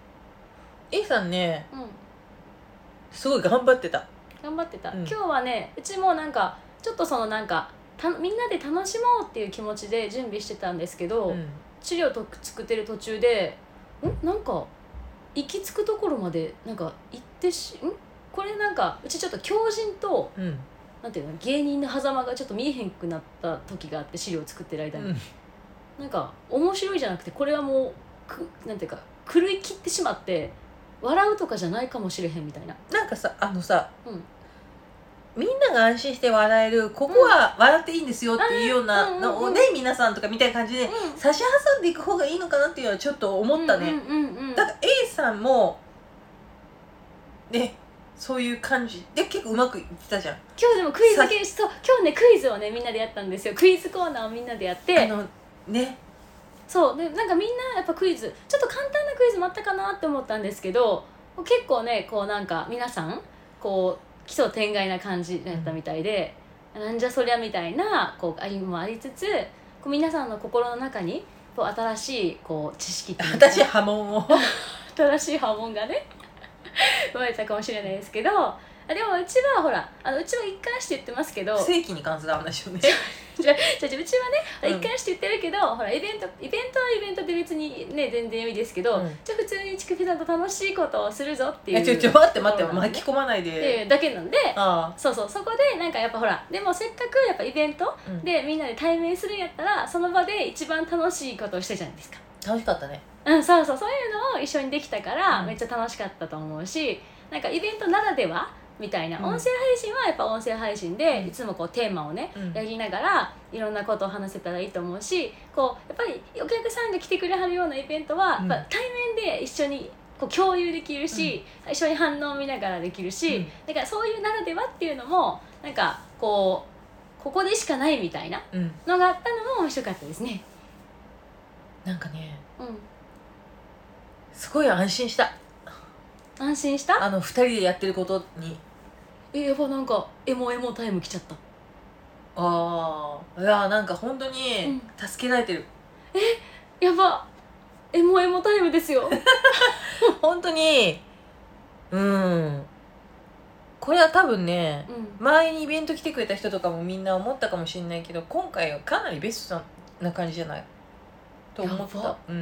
A さんね、 うん、 すごい頑張ってた頑張ってた、うん、今日はねうちもなんかちょっとそのなんかたみんなで楽しもうっていう気持ちで準備してたんですけど、うん、資料と作ってる途中でんなんか行き着くところまでなんか行ってしんこれなんかうちちょっと狂人と、うん、なんていうの芸人の狭間がちょっと見えへんくなった時があって、資料を作ってる間に、うん、なんか面白いじゃなくてこれはもうくなんていうか狂い切ってしまって笑うとかじゃないかもしれへんみたいな。 なんかさあのさ、うんみんなが安心して笑えるここは笑っていいんですよっていうようなのをね、皆さんとかみたいな感じで差し挟んでいく方がいいのかなっていうのはちょっと思ったね。だから A さんもねそういう感じで結構うまくいってたじゃん。 今日でもクイズ系そう今日ねクイズをねみんなでやったんですよ。クイズコーナーをみんなでやってあのねそうでなんかみんなやっぱクイズちょっと簡単なクイズもあったかなって思ったんですけど、結構ねこうなんか皆さんこう奇想天外な感じだったみたいで、うん、なんじゃそりゃみたいなこう歩みもありつつ、こう皆さんの心の中にこう新しいこう知識っていうか新しい波紋を新しい波紋がね生まれたかもしれないですけど、 あでもうちはほらあのうちは一貫して言ってますけど正規に関する話をねじゃじゃうちはね、 うん、 一貫して言ってるけどほらイベントイベントはイベントで別にね全然良いですけど、うん、じゃあ普通にちくぴさんと楽しいことをするぞっていう、 ちょちょ待って待って巻き込まないでっていうだけなんで、あそうそうそこでなんかやっぱほらでもせっかくやっぱイベントでみんなで対面するんやったらその場で一番楽しいことをしてじゃないですか。 楽しかったね。 うん、そうそうそういうのを一緒にできたから、うん、めっちゃ楽しかったと思うし、なんかイベントならではみたいな、うん、音声配信はやっぱ音声配信で、うん、いつもこうテーマをね、うん、やりながらいろんなことを話せたらいいと思うし、こうやっぱりお客さんが来てくれはるようなイベントは、うん、やっぱ対面で一緒にこう共有できるし、うん、一緒に反応を見ながらできるし、うん、だからそういうならではっていうのもなんかこうここでしかないみたいなのがあったのも面白かったですね。 なんかね、 うん、 すごい安心した。 安心した？ あのふたりでやってることに。 えやっぱなんかエモエモタイム来ちゃった。 ああ、いやなんか本当に助けられてる、 うん、えやばエモエモタイムですよ本当にうんこれは多分ね、うん、前にイベント来てくれた人とかもみんな思ったかもしれないけど、今回はかなりベストな感じじゃないと思った。うん、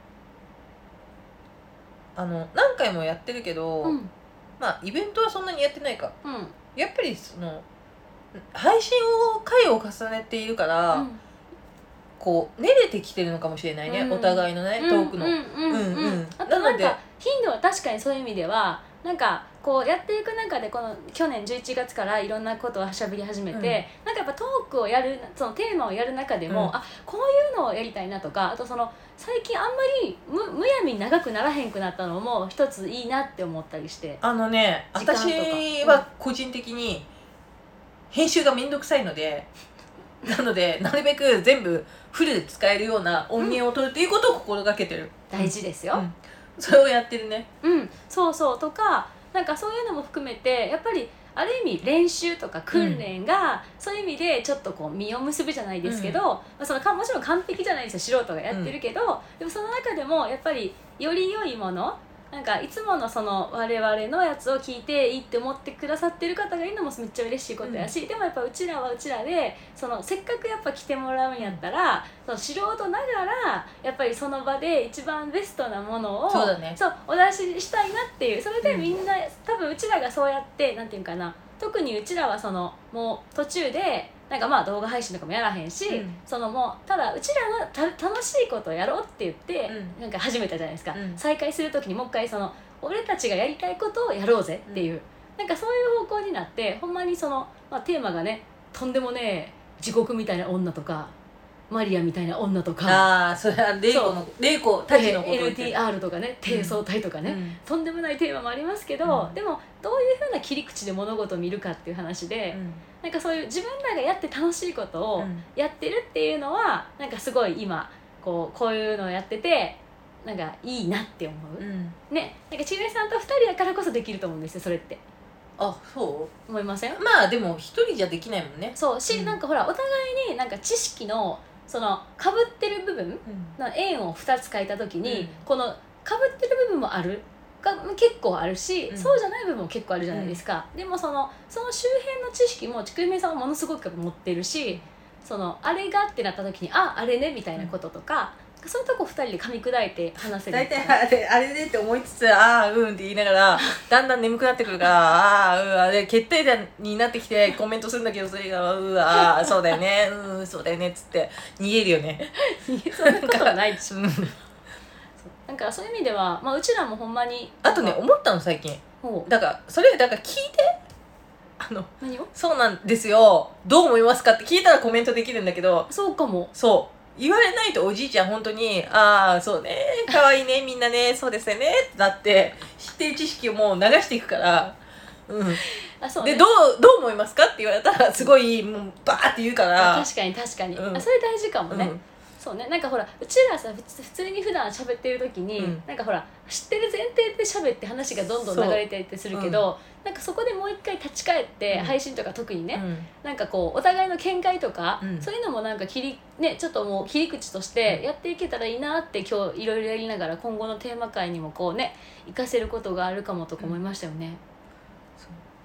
あの何回もやってるけど、うん、まあイベントはそんなにやってないか、うん、やっぱりその配信を回を重ねているから、うん、こう練れてきてるのかもしれないね、うん、お互いのね、うん、トークのあとなんか頻度は確かにそういう意味ではなんかこうやっていく中でこの去年じゅういちがつからいろんなことをしゃべり始めて、うん、なんかやっぱトークをやるそのテーマをやる中でも、うん、あこういうのをやりたいなとか、あとその最近あんまり む, むやみに長くならへんくなったのも一ついいなって思ったりして、 あのね私は個人的に編集がめんどくさいのでなのでなるべく全部フルで使えるような音源を取るっていうことを心がけてる、 うん、大事ですよ、 うん、それをやってるね。 うんそうそうとかなんかそういうのも含めてやっぱりある意味練習とか訓練が、うん、そういう意味でちょっとこう実を結ぶじゃないですけど、うんまあ、そのかもちろん完璧じゃないですよ素人がやってるけど、うん、でもその中でもやっぱりより良いものなんかいつものその我々のやつを聞いていいって思ってくださってる方がいるのもめっちゃ嬉しいことやし、うん、でもやっぱうちらはうちらでそのせっかくやっぱ来てもらうんやったらその素人ながらやっぱりその場で一番ベストなものをそうだね、 そうお出ししたいなっていう、それでみんな、うん、多分うちらがそうやってなんていうかな、特にうちらはそのもう途中でなんかまあ動画配信とかもやらへんし、うん、そのもうただうちらがた楽しいことをやろうって言って、うん、なんか始めたじゃないですか、うん、再開する時にもう一回その俺たちがやりたいことをやろうぜっていう、うん、なんかそういう方向になってほんまにその、まあ、テーマがねとんでもね地獄みたいな女とかマリアみたいな女とか、 ああそれはレイコのレイコたちのことエヌティーアール とかね低層体とかね、うん、とんでもないテーマもありますけど、うん、でもどういう風な切り口で物事を見るかっていう話で、うん、なんかそういう自分らがやって楽しいことをやってるっていうのはなんかすごい今こうこういうのをやっててなんかいいなって思う、うん、ね、なんかちぐえさんとふたりだからこそできると思うんですよそれって。 あ、そう思いません？ まあでも一人じゃできないもんね。 そうし、うん、なんかほらお互いになんか知識のその被ってる部分の円をふたつ書いた時に、うん、この被ってる部分もあるが結構あるし、うん、そうじゃない部分も結構あるじゃないですか、うん、でもそのその周辺の知識もちくゆめさんはものすごく持ってるし、そのあれがってなった時にああれねみたいなこととか、うん、そういうとこふたりで噛み砕いて話せる。 大体あれあれねって思いつつああうんって言いながらだんだん眠くなってくるからああうんあれ決定打になってきてコメントするんだけどそれがうわあそうだよねうんそうだよねっつって逃げるよね。 そんなことはないでしょ。なんかそういう意味では、まあ、うちらもほんまにあとね思ったの最近だからそれだから聞いてあの何をそうなんですよどう思いますかって聞いたらコメントできるんだけど、 そうかもそう言われないとおじいちゃん本当にああそうねかわいいねみんなねそうですよねだって知ってる知識をもう流していくからうんあそう、ね、でどうどう思いますかって言われたらすごいもうバーって言うから確かに確かに、うん、あそれ大事かもね、うんそうね、なんかほらうちらさ普通に普段喋ってる時に、うん、なんかほら知ってる前提で喋って話がどんどん流れていってするけど、うん、なんかそこでもう一回立ち返って、うん、配信とか特にね、うん、なんかこうお互いの見解とか、うん、そういうのもなんか切り、ね、ちょっともう切り口としてやっていけたらいいなって今日いろいろやりながら今後のテーマ会にもこうね活かせることがあるかもとか思いましたよね、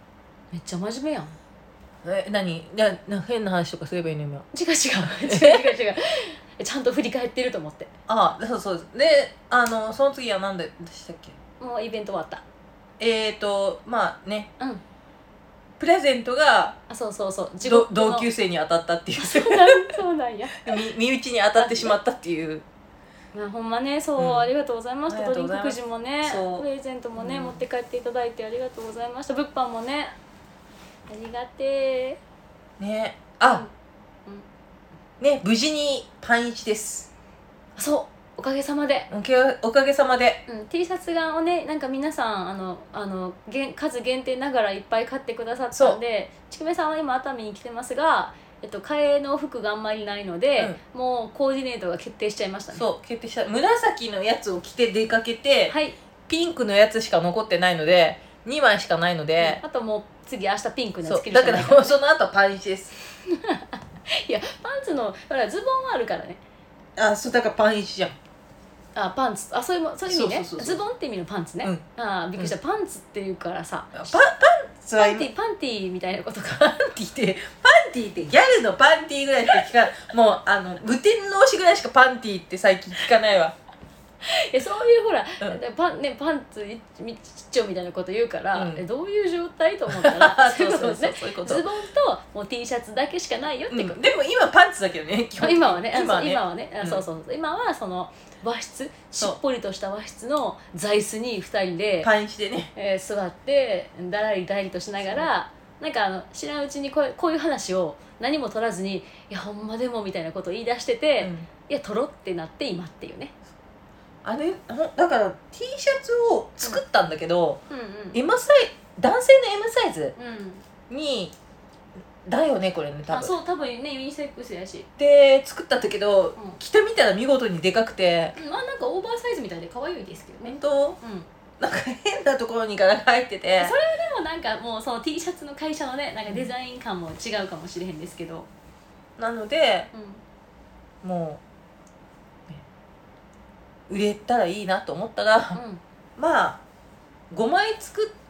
めっちゃ真面目やん。 え何なな変な話とかすればいいの今。 違う違う違う違う違うちゃんと振り返ってると思って。 ああそうそうであのその次は何でしたっけ。 もうイベント終わった。 えーとまあねうんプレゼントがあそうそうそう地獄の同級生に当たったっていうそうなんそうなんや身身内に当たってしまったっていう。 まあ、ほんまねそう、うん、ありがとうございました。ドリンクくじもねプレゼントもね、うん、持って帰っていただいてありがとうございました。物販もねありがてーねあ、うん、ね無事にパンイチです。 そうおかげさまでおけおかげさまで、 うん、T シャツがねなんか皆さんあのあの数限定ながらいっぱい買ってくださったんで、ちくめさんは今熱海に来てますが、えっと、替えの服があんまりないので、うん、もうコーディネートが決定しちゃいましたね。 そう決定した。紫のやつを着て出かけて、 はい、 ピンクのやつしか残ってないのでにまいしかないので、 うん、あともう次明日ピンクのやつ着るしかないから、だからもうその後はパンイチですいやパンツのほらズボンはあるからね。 あそうだからパンイチじゃん。 あパンツあそういうそういう意味ね。 そうそうそうそうズボンって意味のパンツね、うん、あびっくりした、うん、パンツっていうからさパンパンツはパンティパンティみたいなことか。 パンティってパンティってギャルのパンティぐらいしか聞かないもうあの無天皇師ぐらいしかパンティって最近聞かないわいやそういうほら、 うん、 パンねパンツ一丁みたいなこと言うから、うん、えどういう状態と思ったらそういうことですね。ズボンともう T シャツだけしかないよってこと、 うん、でも今パンツだけどね基本今はね今はね今はね、うん、そうそうそう今はその和室しっぽりとした和室の座椅子にふたりでパンイチでね、 えー、座ってだらりだらりとしながらなんかあの知らんうちにこう、こういう話を何も取らずにいやほんまでもみたいなことを言い出してて、うん、いや取ろってなって今っていうね。 あれだから T シャツを作ったんだけど、 うんうんうん、 M サイ男性の M サイズに、うん、だよねこれね多分。 あそう多分ねユニセックスやしで作ったんだけど、うん、着てみたら見事にでかくて、 うん、まあなんかオーバーサイズみたいで可愛いですけどね。 本当、うん、なんか変なところに柄が入ってて、 それはでもなんかもうその T シャツの会社のねなんかデザイン感も違うかもしれへんですけど、 なので、うん、もう、ね、売れたらいいなと思ったら、うん、まあごまい作って、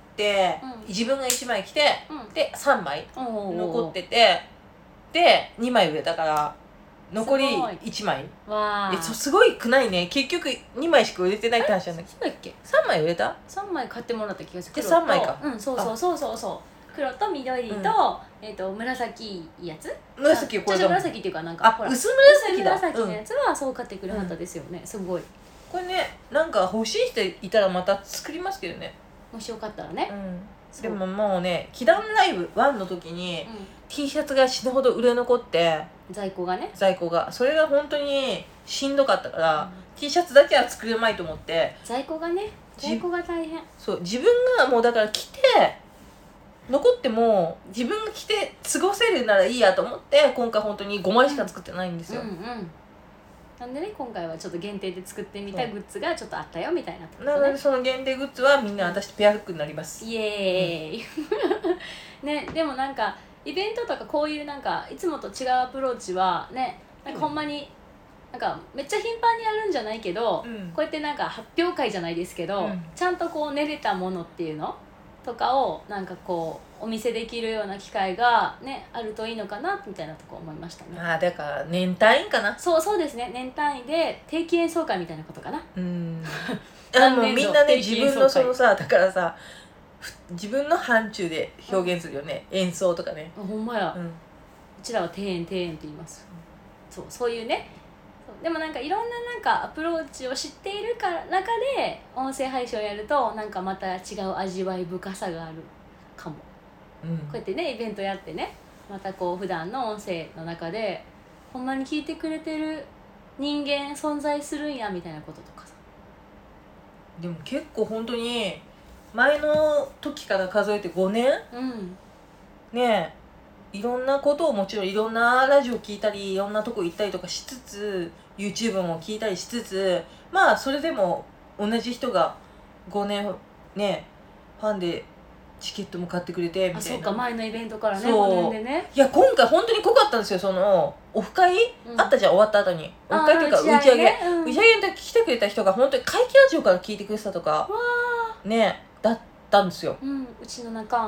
うん、自分がいちまい着て、うん、でさんまい残っててでにまい売れたから残りいちまい。 わーすごいくないね。結局にまいしか売れてないって話じゃない。 そうだっけ。 さんまい売れたさんまい買ってもらった気がする。 でさんまいか。 うんそうそうそうそうそう黒と緑と、うんえー、と紫いやつ紫これだもん。 紫っていうかなんかあ薄紫だ。 薄紫のやつはそう買ってくれはったですよね、うん、すごいこれねなんか欲しい人いたらまた作りますけどねもしよかったらね、 うん、でももうね祈願ライブワンの時に、うん、T シャツが死ぬほど売れ残って在庫がね在庫がそれが本当にしんどかったから、うん、T シャツだけは作れまいと思って在庫がね在庫が大変そう自分がもうだから着て残っても自分が着て過ごせるならいいやと思って今回本当にごまいしか作ってないんですよ、 うんうんうん、なんでね今回はちょっと限定で作ってみたグッズがちょっとあったよみたいな、ね、 なのでその限定グッズはみんな私ペア服になります、 イエーイ、うん、ねでもなんかイベントとかこういうなんかいつもと違うアプローチはねなんかほんまになんかめっちゃ頻繁にやるんじゃないけど、うん、こうやってなんか発表会じゃないですけど、うん、ちゃんとこう練れたものっていうのとかをなんかこうお見せできるような機会がねあるといいのかなみたいなとこ思いましたね。 ああだから年単位かな。 そうそうですね年単位で定期演奏会みたいなことかな。 うんあもうみんなね自分のそのさだからさ自分の範疇で表現するよね、うん、演奏とかね。 あほんまや、うん、うちらは庭園庭園って言います、うん、そうそういうねでもなんかいろんななんかアプローチを知っているから中で音声配信をやるとなんかまた違う味わい深さがあるかも、うん、こうやってねイベントやってねまたこう普段の音声の中でほんまに聞いてくれてる人間存在するんやみたいなこととかさ。 でも結構本当に前の時から数えてごねん、うん、ねえいろんなことをもちろんいろんなラジオ聞いたりいろんなとこ行ったりとかしつつ YouTube も聞いたりしつつまあそれでも同じ人がごねんねファンでチケットも買ってくれてみたいな。あそうか前のイベントからねごねんでね。 いや今回本当に濃かったんですよ。そのオフ会、うん、あったじゃん終わった後にオフ会というか打ち上げ、うん、打ち上げの時来てくれた人が本当に怪奇ラジオから聞いてくれてたとかねだったんですよ、 うん、うちの仲間や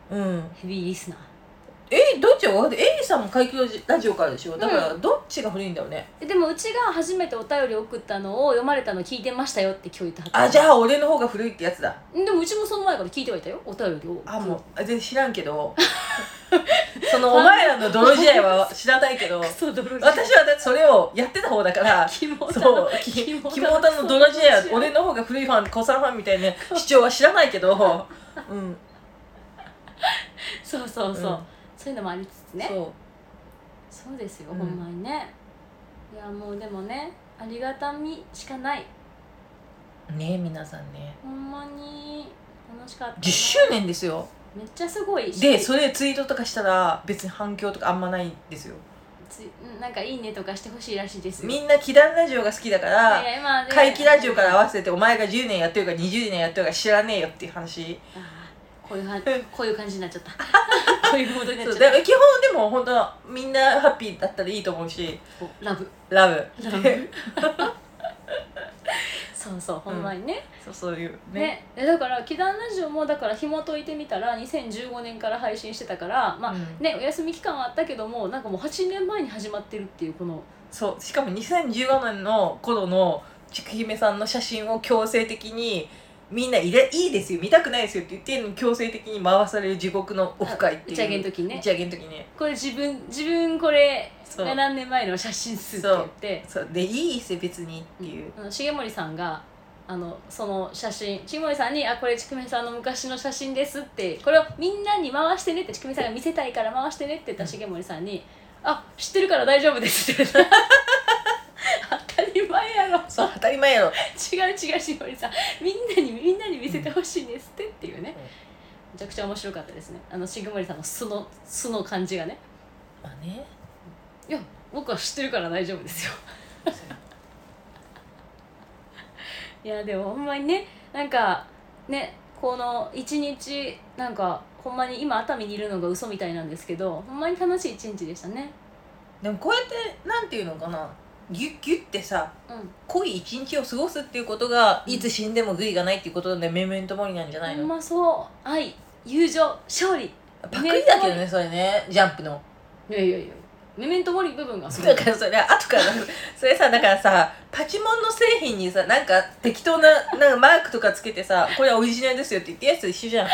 うん、 ヘビーリスナー。 えどっちが分かって、エイさんも怪奇ラジオからでしょ。だからどっちが古いんだろうね、 うん、でもうちが初めてお便り送ったのを読まれたの聞いてましたよって今日言ったはず。 あ、じゃあ俺の方が古いってやつだ。 でもうちもその前から聞いてはいたよ、お便りを。 あ、もう全然知らんけどそのお前らの泥試合は知らないけど私はだってそれをやってた方だからキモタそう、キモタの泥試合は俺の方が古いファン、小さんファンみたいな主張は知らないけどうんそうそうそう、うん、そういうのもありつつね。 そうそうですよ、 うん、 ほんまにね。いやもうでもね、ありがたみしかないね。皆さんね、 ほんまに楽しかった。 じゅっしゅうねんですよ。 めっちゃすごい。 でそれツイートとかしたら別に反響とかあんまないんですよ。 つなんかいいねとかしてほしいらしいですよ。 みんな奇談ラジオが好きだから怪奇ラジオから合わせてお前がじゅうねんやってるかにじゅうねんやってるか知らねえよっていう話。 あこういうはこういう感じになっちゃったこういうモードになっちゃった。 基本でも本当みんなハッピーだったらいいと思うし、 ラブラブラブそうそう、ほんまにね、 うん、そうそういうね、ね。だから奇談ラジオもだから紐解いてみたらにせんじゅうごねんから配信してたから、まあ、うん、ね、お休み期間はあったけどもなんかもうはちねんまえに始まってるっていうこの。 そうしかもにせんじゅうごねんの頃のちくひめさんの写真を強制的にみんないれいいですよ見たくないですよって言ってるのに強制的に回される地獄のオフ会っていう。 打ち上げの時ね。 打ち上げの時ね。 これ自分自分これ何年前の写真数って言って。 そうそうでいいっすよ別にっていう。 うん、重森さんがあのその写真重森さんに「あこれちくめさんの昔の写真です」ってこれをみんなに回してねってちくめさんが見せたいから回してねって言った重森さんに「あ知ってるから大丈夫です」って言った当たり前やろ。 そう当たり前やろ。 違う違う重森さんみんなにみんなに見せてほしいですってっていうね、うん、めちゃくちゃ面白かったですね。あの重森さんの素の素の感じがね。 まあね。 いや僕は知ってるから大丈夫ですよいやでもほんまにねなんかねこの一日なんかほんまに今熱海にいるのが嘘みたいなんですけどほんまに楽しい一日でしたね。 でもこうやってなんていうのかなギュッギュッてさ、うん、濃い一日を過ごすっていうことが、うん、いつ死んでも悔いがないっていうことでメメントモリなんじゃないの。 ほんまそう愛友情勝利パクリだけどねそれねジャンプの。 いやいやいやメメントモリ部分がすごいだからそれ後からそれさだからさパチモンの製品にさなんか適当ななんかマークとかつけてさこれはオリジナルですよって言ってやつと一緒じゃん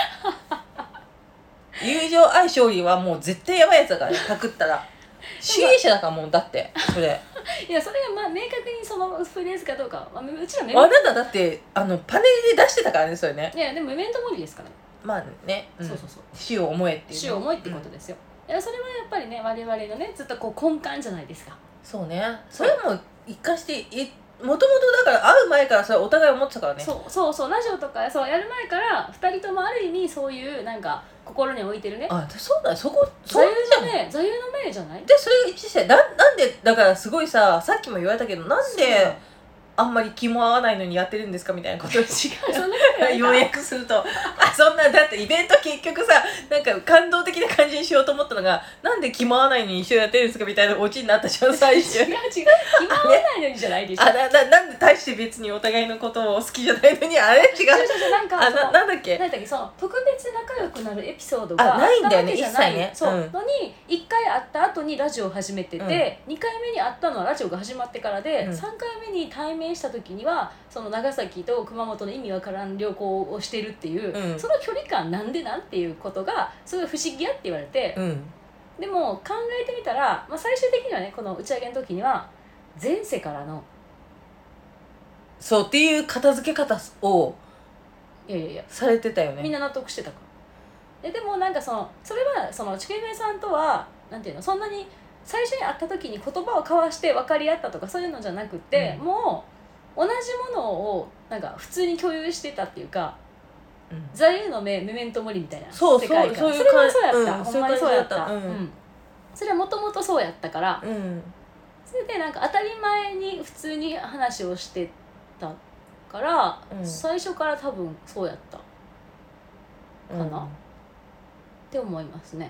友情愛勝利はもう絶対やばいやつだからねパクったら主義者だからもうだってそれいやそれがまあ明確にそのフレーズかどうかはうちらメメントあなただってあのパネルで出してたからねそれね。 いやでもメメントモリですからね。 まあね、 うん、そうそうそう死を思えっていう、ね、 死を思えってことですよ、うん、いやそれはやっぱりね我々のねずっとこう根幹じゃないですか。 そうねそれも一貫してもともとだから会う前からそれお互い思ってたからね。 そうそうそうラジオとかそうやる前からふたりともある意味そういうなんか心に置いてるね。 あそうだそこ座右の銘座右の銘じゃないでそれが一致してななんでだからすごいささっきも言われたけどなんであんまり気も合わないのにやってるんですかみたいなことを違うそんな要約するとあそんなだってイベント結局さなんか感動的な感じにしようと思ったのがなんで気も合わないのに一緒にやってるんですかみたいなオチになったじゃん最初。違う違う気も合わないのにじゃないでしょ。 あなななんで大して別にお互いのことを好きじゃないのにあれ違う違う違うなんかあななんだっけなんだっけその特別仲良くなるエピソードがあないんだよね一切ね。 そう、うん、のにいっかい会った後にラジオを始めてて、うん、にかいめに会ったのはラジオが始まってからで、うん、さんかいめに対面した時にはその長崎と熊本の意味わからん旅行をしてるっていう、うん、その距離感なんでなんっていうことがすごい不思議やって言われて、うん、でも考えてみたら、まあ、最終的にはねこの打ち上げの時には前世からのそうっていう片付け方をいやいやいやされてたよね。 みんな納得してたからででもなんかそのそれはそのちくゆめさんとはなんていうのそんなに最初に会った時に言葉を交わして分かり合ったとかそういうのじゃなくて、うん、もう同じものをなんか普通に共有してたっていうか、うん、座右の銘メメントモリみたいな世界観。 そうそうそれはそうやった、 うん、 ほんまにそうやった、 うんうん、 それはもともとそうやったから、 うん、 それでなんか当たり前に普通に話をしてたから、うん、最初から多分そうやったかな、うん、って思いますね。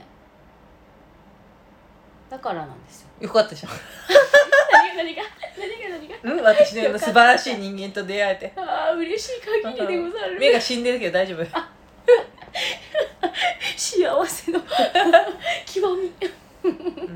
だからなんですよ。 よかったじゃん何が何が何が何が、 うん、私のような素晴らしい人間と出会えてああ嬉しい限りでござる。 目が死んでるけど大丈夫幸せの極み、うん、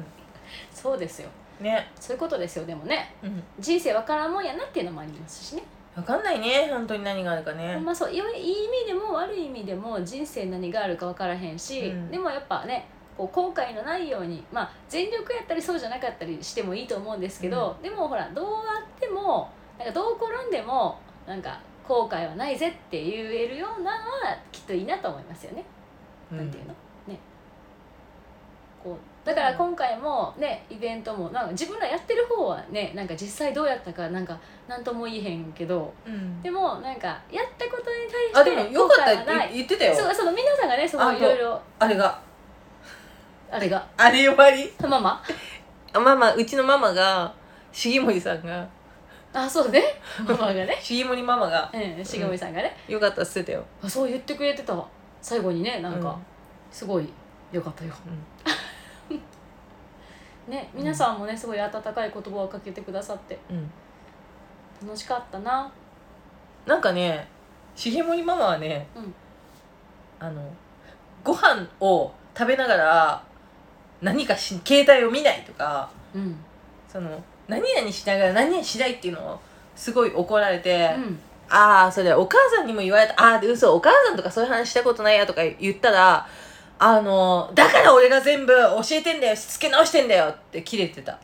そうですよね、 そういうことですよ。でもね、 うん、 人生わからんもんやなっていうのもありますしね。 わかんないね本当に何があるかね。 まあそういい意味でも悪い意味でも人生何があるかわからへんし、うん、でもやっぱねこう後悔のないように、まあ、全力やったりそうじゃなかったりしてもいいと思うんですけど、うん、でもほらどうあってもなんかどう転んでもなんか後悔はないぜって言えるようなのはきっといいなと思いますよね、うん、なんていうのね、こうだから今回もねイベントもなんか自分らやってる方はねなんか実際どうやったかなんか何とも言えへんけど、うん、でもなんかやったことに対して後悔はない。 言ってたよ。 そうその皆さんがねすごいいろいろあれがあれがあれ呼ばりママママうちのママが重森さんがあそうねママがね重森ママがうん重森さんがね、 うん、よかったっつってたよ。 あそう言ってくれてたわ最後にねなんか、うん、すごいよかったよ、うんね、皆さんもねすごい温かい言葉をかけてくださって、うん、楽しかったな。 なんかね重森ママはね、うん、あのご飯を食べながら何かし携帯を見ないとか、うん、その何々しながら何々しないっていうのをすごい怒られて、うん、ああそれお母さんにも言われた、ああ嘘お母さんとかそういう話したことないやとか言ったら、あのだから俺が全部教えてんだよしつけ直してんだよってキレてた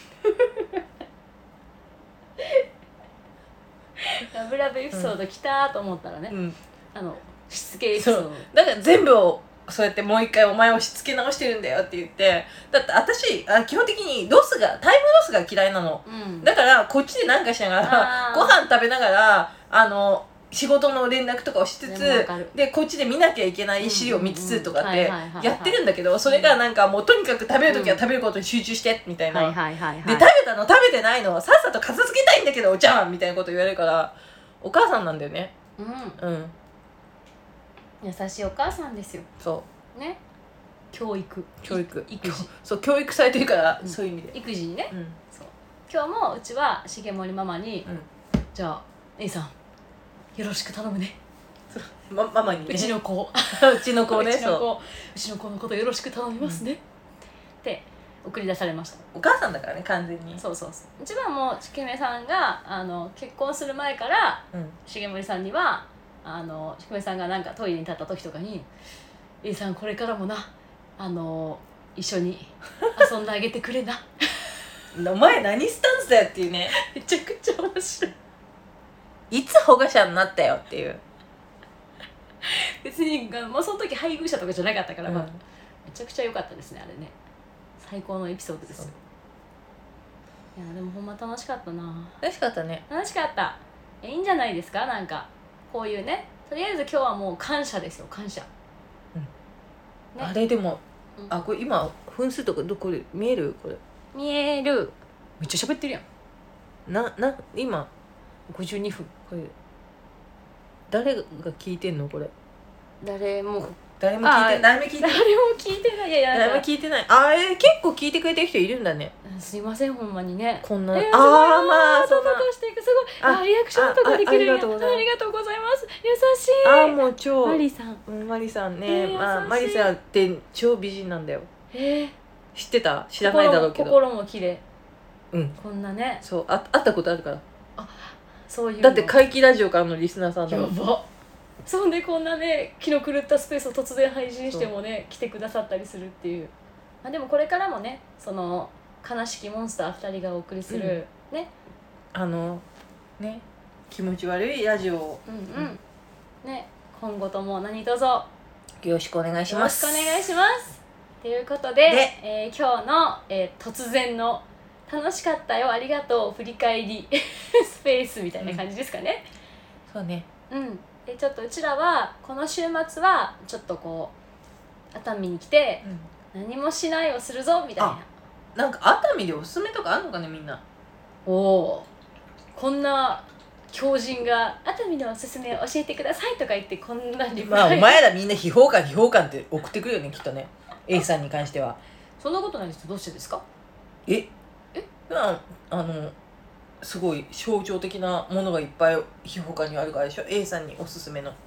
ラブラブエピソード来たと思ったらね、うん、あのしつけエピソードだから全部をそうやってもう一回お前をしつけ直してるんだよって言って、だって私あ基本的にロスがタイムロスが嫌いなの、うん、だからこっちで何かしながらご飯食べながらあの仕事の連絡とかをしつつでこっちで見なきゃいけない資料を見つつとかってやってるんだけど、それがなんかもうとにかく食べるときは食べることに集中してみたいな、で食べたの食べてないのさっさと片付けたいんだけどお茶碗みたいなこと言われるからお母さんなんだよね。うん、うん、 優しいお母さんですよ。 そうね、教育教育育児そう教育されてるから、うん、そういう意味で育児にね、うん、そう今日もうちは重森ママに、うん、じゃあ A さんよろしく頼むねま、ママにねうちの子うちの子ねうちの子うちの子のことよろしく頼みますね、うん、って送り出されました。 お母さんだからね完全に。 そうそうそう。うちはもう重森さんがあの結婚する前から、うん、重森さんにはあの重森さんがなんかトイレに立った時とかにA さんこれからもなあの一緒に遊んであげてくれなお前何スタンスだよっていうねめちゃくちゃ面白い。 いつ保護者になったよっていう別にもうその時配偶者とかじゃなかったから、うん、まあ、めちゃくちゃ良かったですねあれね。最高のエピソードですよ。いやでもほんま楽しかったな。 楽しかったね。 楽しかった。いいんじゃないですか。なんかこういうねとりあえず今日はもう感謝ですよ感謝、 うんね、あれでも、うん、あこれ今分数とかどこで見えるこれ見える。めっちゃ喋ってるやん。なな今ごじゅうにふん。 これ誰が聞いてんのこれ。 誰も誰も聞いて誰も聞いてない。 誰も聞いてない。いやいや誰も聞いてない。あれ結構聞いてくれてる人いるんだね。 すいませんほんまにね。 こんな、えー、ああまあそんなしていくすごいあリアクションとかできるんや。ありがとうございます。ありがとうございます。優しい。 あもう超マリさん、 うん、マリさんね、えー、まあマリさんって超美人なんだよ。 えー、 知ってた？知らないだろうけど。 心も綺麗。 うん。 こんなね。 そうあ会ったことあるから。 あそういう。 だって怪奇ラジオからのリスナーさんだもん。 やば。そんでこんなね気の狂ったスペースを突然配信してもね来てくださったりするっていう、まあ、でもこれからもねその悲しきモンスターふたりがお送りする、うん、ねあのね気持ち悪いラジオを、 うんうんうん、ね今後とも何卒よろしくお願いします。 よろしくお願いします。ということで、でえー、今日の、えー、突然の楽しかったよありがとう振り返りスペースみたいな感じですかね、 うん、そうねうんでちょっとうちらはこの週末はちょっとこう熱海に来て、うん、何もしないをするぞみたいな。 なんか熱海でおすすめとかあるのかねみんな。 おおこんな狂人が熱海のおすすめを教えてくださいとか言ってこんなにまあお前らみんな秘宝館秘宝館って送ってくるよねきっとねA さんに関しては。 そんなことないです。どうしてですか。 ええああのすごい象徴的なものがいっぱい秘宝館にあるからでしょ A さんにおすすめの。 あ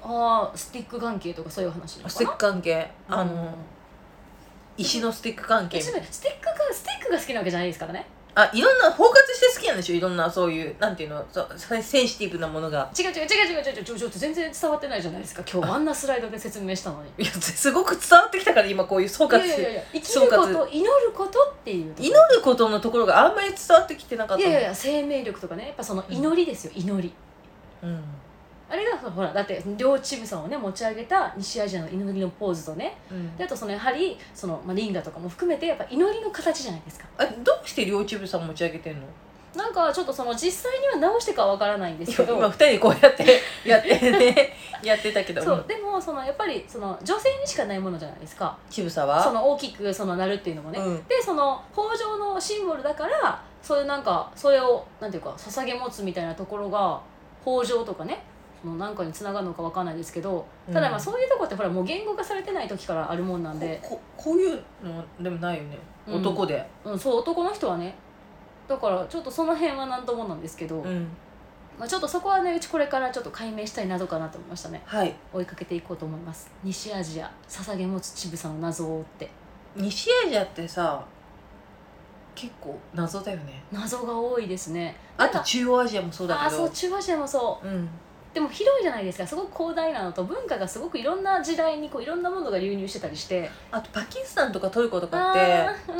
ああスティック関係とかそういう話なのかな。 スティック関係あの、うん、石のスティック関係スティックがスティックが好きなわけじゃないですからね。 あ、いろんな包括して好きなんでしょ、いろんなそういうなんていうの、そうセンシティブなものが。 違う違う違う違う違う違うちょっと全然伝わってないじゃないですか。今日あんなスライドで説明したのに。 いやすごく伝わってきたから今こういう総括。 いやいやいや生きること祈ることっていう祈ることのところがあんまり伝わってきてなかった。 いやいやいや生命力とかね、やっぱその祈りですよ、うん、祈り。うんあれがほらだって両チームさんをね持ち上げた西アジアの祈りのポーズとね、うん、であとそのやはりその、まあ、リンガとかも含めてやっぱ祈りの形じゃないですか。 あどうして両チームさん持ち上げてんの？ なんかちょっとその実際には直してかわからないんですけど、 今ふたりでこうやってやってねやってたけど、 そうでもそのやっぱりその女性にしかないものじゃないですか。 ちぶさはその大きくそのなるっていうのもね、うん、でその豊穣のシンボルだからそういうなんかそれをなんていうか捧げ持つみたいなところが豊穣とかねその何かにつながるのかわかんないですけど、ただまあそういうとこってほらもう言語化されてない時からあるもんなんで、 こ こ, こういうのでもないよね、うん、男で、 うん、そう男の人はね。だからちょっとその辺は何ともなんですけど、うんまあ、ちょっとそこはねうちこれからちょっと解明したい謎かなと思いましたね。はい追いかけていこうと思います。西アジア捧げ持つちぶさの謎を追って。 西アジアってさ結構謎だよね。 謎が多いですね。 あと中央アジアもそうだけど。 あそう中央アジアもそう、うん、でも広いじゃないですか。すごく広大なのと文化がすごくいろんな時代にこういろんなものが流入してたりして、 あとパキスタンとかトルコとかって、うん、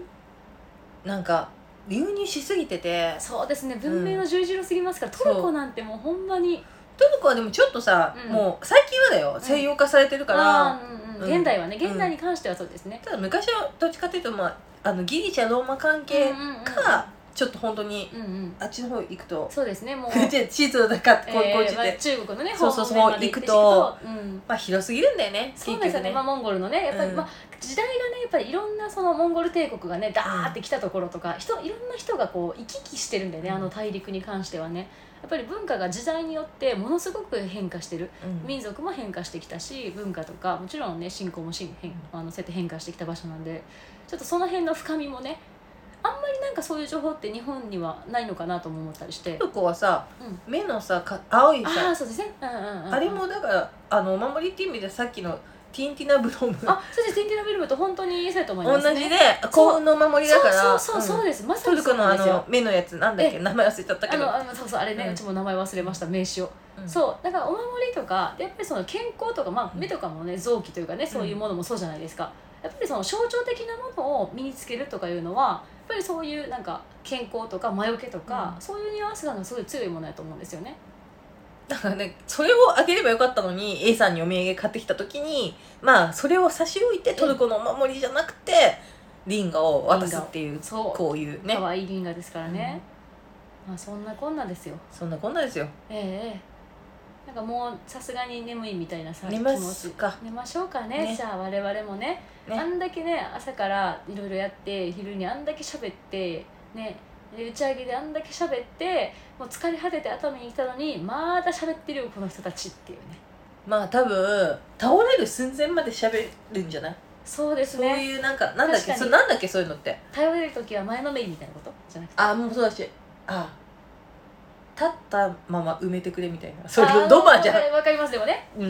なんか流入しすぎてて。 そうですね文明の十字路すぎますから、うん、トルコなんてもうほんまにトルコはでもちょっとさ、うん、もう最近はだよ、うん、西洋化されてるから、 うんうん、現代はね現代に関してはそうですね、 うん、ただ昔はどっちかというと、まあ、あのギリシャローマ関係か、うんうんうんうん、ちょっと本当に、うんうん、あっちの方行くとそうですねもう地図だかってこうっちで、 まあ、中国のねそうそうそう行くと、うん、まあ広すぎるんだよね。 そうですよね、ねまあ、モンゴルのねやっぱり、うんまあ、時代がねやっぱりいろんなそのモンゴル帝国がねダーって来たところとか、人いろんな人がこう行き来してるんだよね、うん、あの大陸に関してはね。やっぱり文化が時代によってものすごく変化してる、うん、民族も変化してきたし文化とかもちろんね信仰もし変あのそうやって変化してきた場所なんで、ちょっとその辺の深みもねあんまりなんかそういう情報って日本にはないのかなとも思ったりして。 トルコはさ、うん、目のさか青いさあ, そうですね、うんうんうんうん、 あれもだからあのお守りっていう意味でさっきのティンティナブロムあそうですティンティナブロムと本当にそうやと思いますね。 同じで幸運のお守りだからそうそうそうそうです、うん、まさにそうなんですよ。 トルコのあの目のやつなんだっけ名前忘れちゃったけどあのあのそうそうあれね、うん、うちも名前忘れました名刺を、うん、そうだからお守りとかやっぱりその健康とか、まあ、目とかもね臓器というかねそういうものもそうじゃないですか。やっぱりその象徴的なものを身につけるとかいうのはやっぱりそういうなんか健康とか魔除けとか、うん、そういうニュアンスがすごい強いものだと思うんですよね。 だからねそれをあげればよかったのに A さんにお土産買ってきた時にまあそれを差し置いてトルコのお守りじゃなくてリンガを渡すっていうそうこういうね可愛いリンガですからね、うん、まあそんなこんなですよ。 そんなこんなですよ。 ええなんかもうさすがに眠いみたいなさ寝ますか寝ましょうか ね, ねじゃあ我々も ね, ねあんだけね朝からいろいろやって昼にあんだけ喋ってねで打ち上げであんだけ喋ってもう疲れ果てて熱海に来たのにまだ喋ってるよこの人たちっていうね。 まあ多分倒れる寸前まで喋るんじゃない。 そうですね。 そういうなんかなんだっけそれなんだっけそういうのって倒れる時は前のめりみたいなことじゃなくてあもうそうだしあ立ったまま埋めてくれみたいなそういうドバじゃん。 わかりますでもね、うんうん、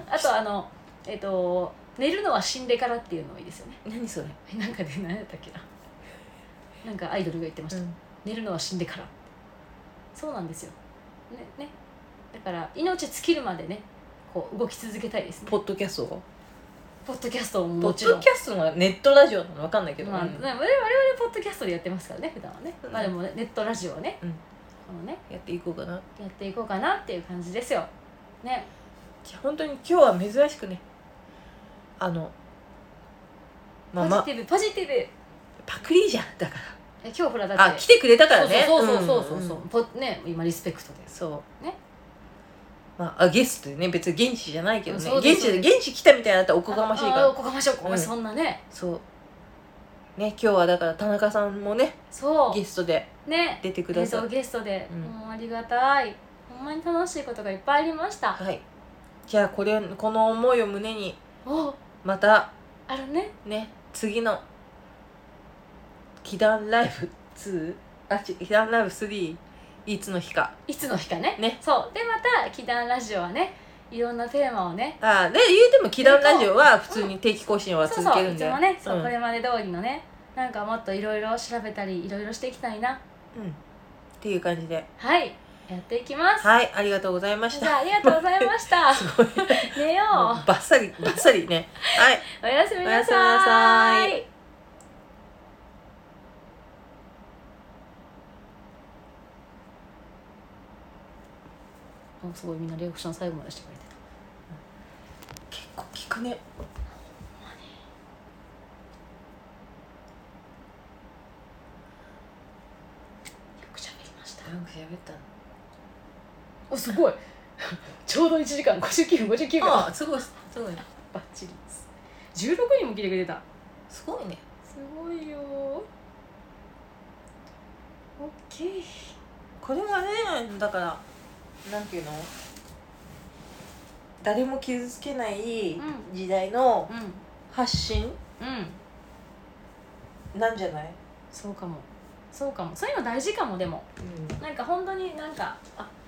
あとあのえっ、ー、と寝るのは死んでからっていうのもいいですよね。 何それなんかで何やったっけななんかアイドルが言ってました、うん、寝るのは死んでからそうなんですよ、ねね、だから命尽きるまでねこう動き続けたいですね。 ポッドキャストポッドキャストももちろんポッドキャストのネットラジオなの分かんないけど、 まあ、我々ポッドキャストでやってますからね普段はね、うん、まあでも、ね、ネットラジオはね、うん、このねやっていこうかなやっていこうかなっていう感じですよね。 じゃあ本当に今日は珍しくねあの、 まあまあ、ポジティブポジティブパクリじゃんだからえ今日ほらだってあ来てくれたからねそうそうそうそうそうそう、うん、ね今リスペクトでそうねまあ、あゲストでね別に現地じゃないけどね現地で現地来たみたいになったらおこがましいからおこがましいおこがましい、うん、そんなねそうね今日はだから田中さんもねそうゲストで出てください、 ね、ゲストで、うん、もうありがたいほんまに楽しいことがいっぱいありました。 はいじゃあこれこの思いを胸にまたあるねね次の祈願ライブツーあち祈願ライブスリーいつの日かいつの日かねねそうでまた祈願ラジオはねいろんなテーマをねあで言うても祈願ラジオは普通に定期更新は続けるんで、 そうそういつもね、そううん、 これまで通りのねなんかもっといろいろ調べたりいろいろしていきたいな、 うん、っていう感じではいやっていきます。 はい、ありがとうございました。 じゃあありがとうございましたすごい寝よう。 バッサリバッサリね。はい、 おやすみなさおやすみなさい。 おすごいみんなリアクション最後までしてくれてた。 結構聞くね。よくしゃべりました。 よく喋ったの。 おすごいちょうどいちじかんごじゅうきゅうふんごじゅうきゅうびょう。 ああすごいすごいバッチリです。じゅうろくにんも聞いてくれた。 すごいね。 すごいよ。オッケー。 これがねだからなんていうの誰も傷つけない時代のうん発信うんなんじゃない？ そうかもそうかもそういうの大事かも。でもうんなんか本当になんかあ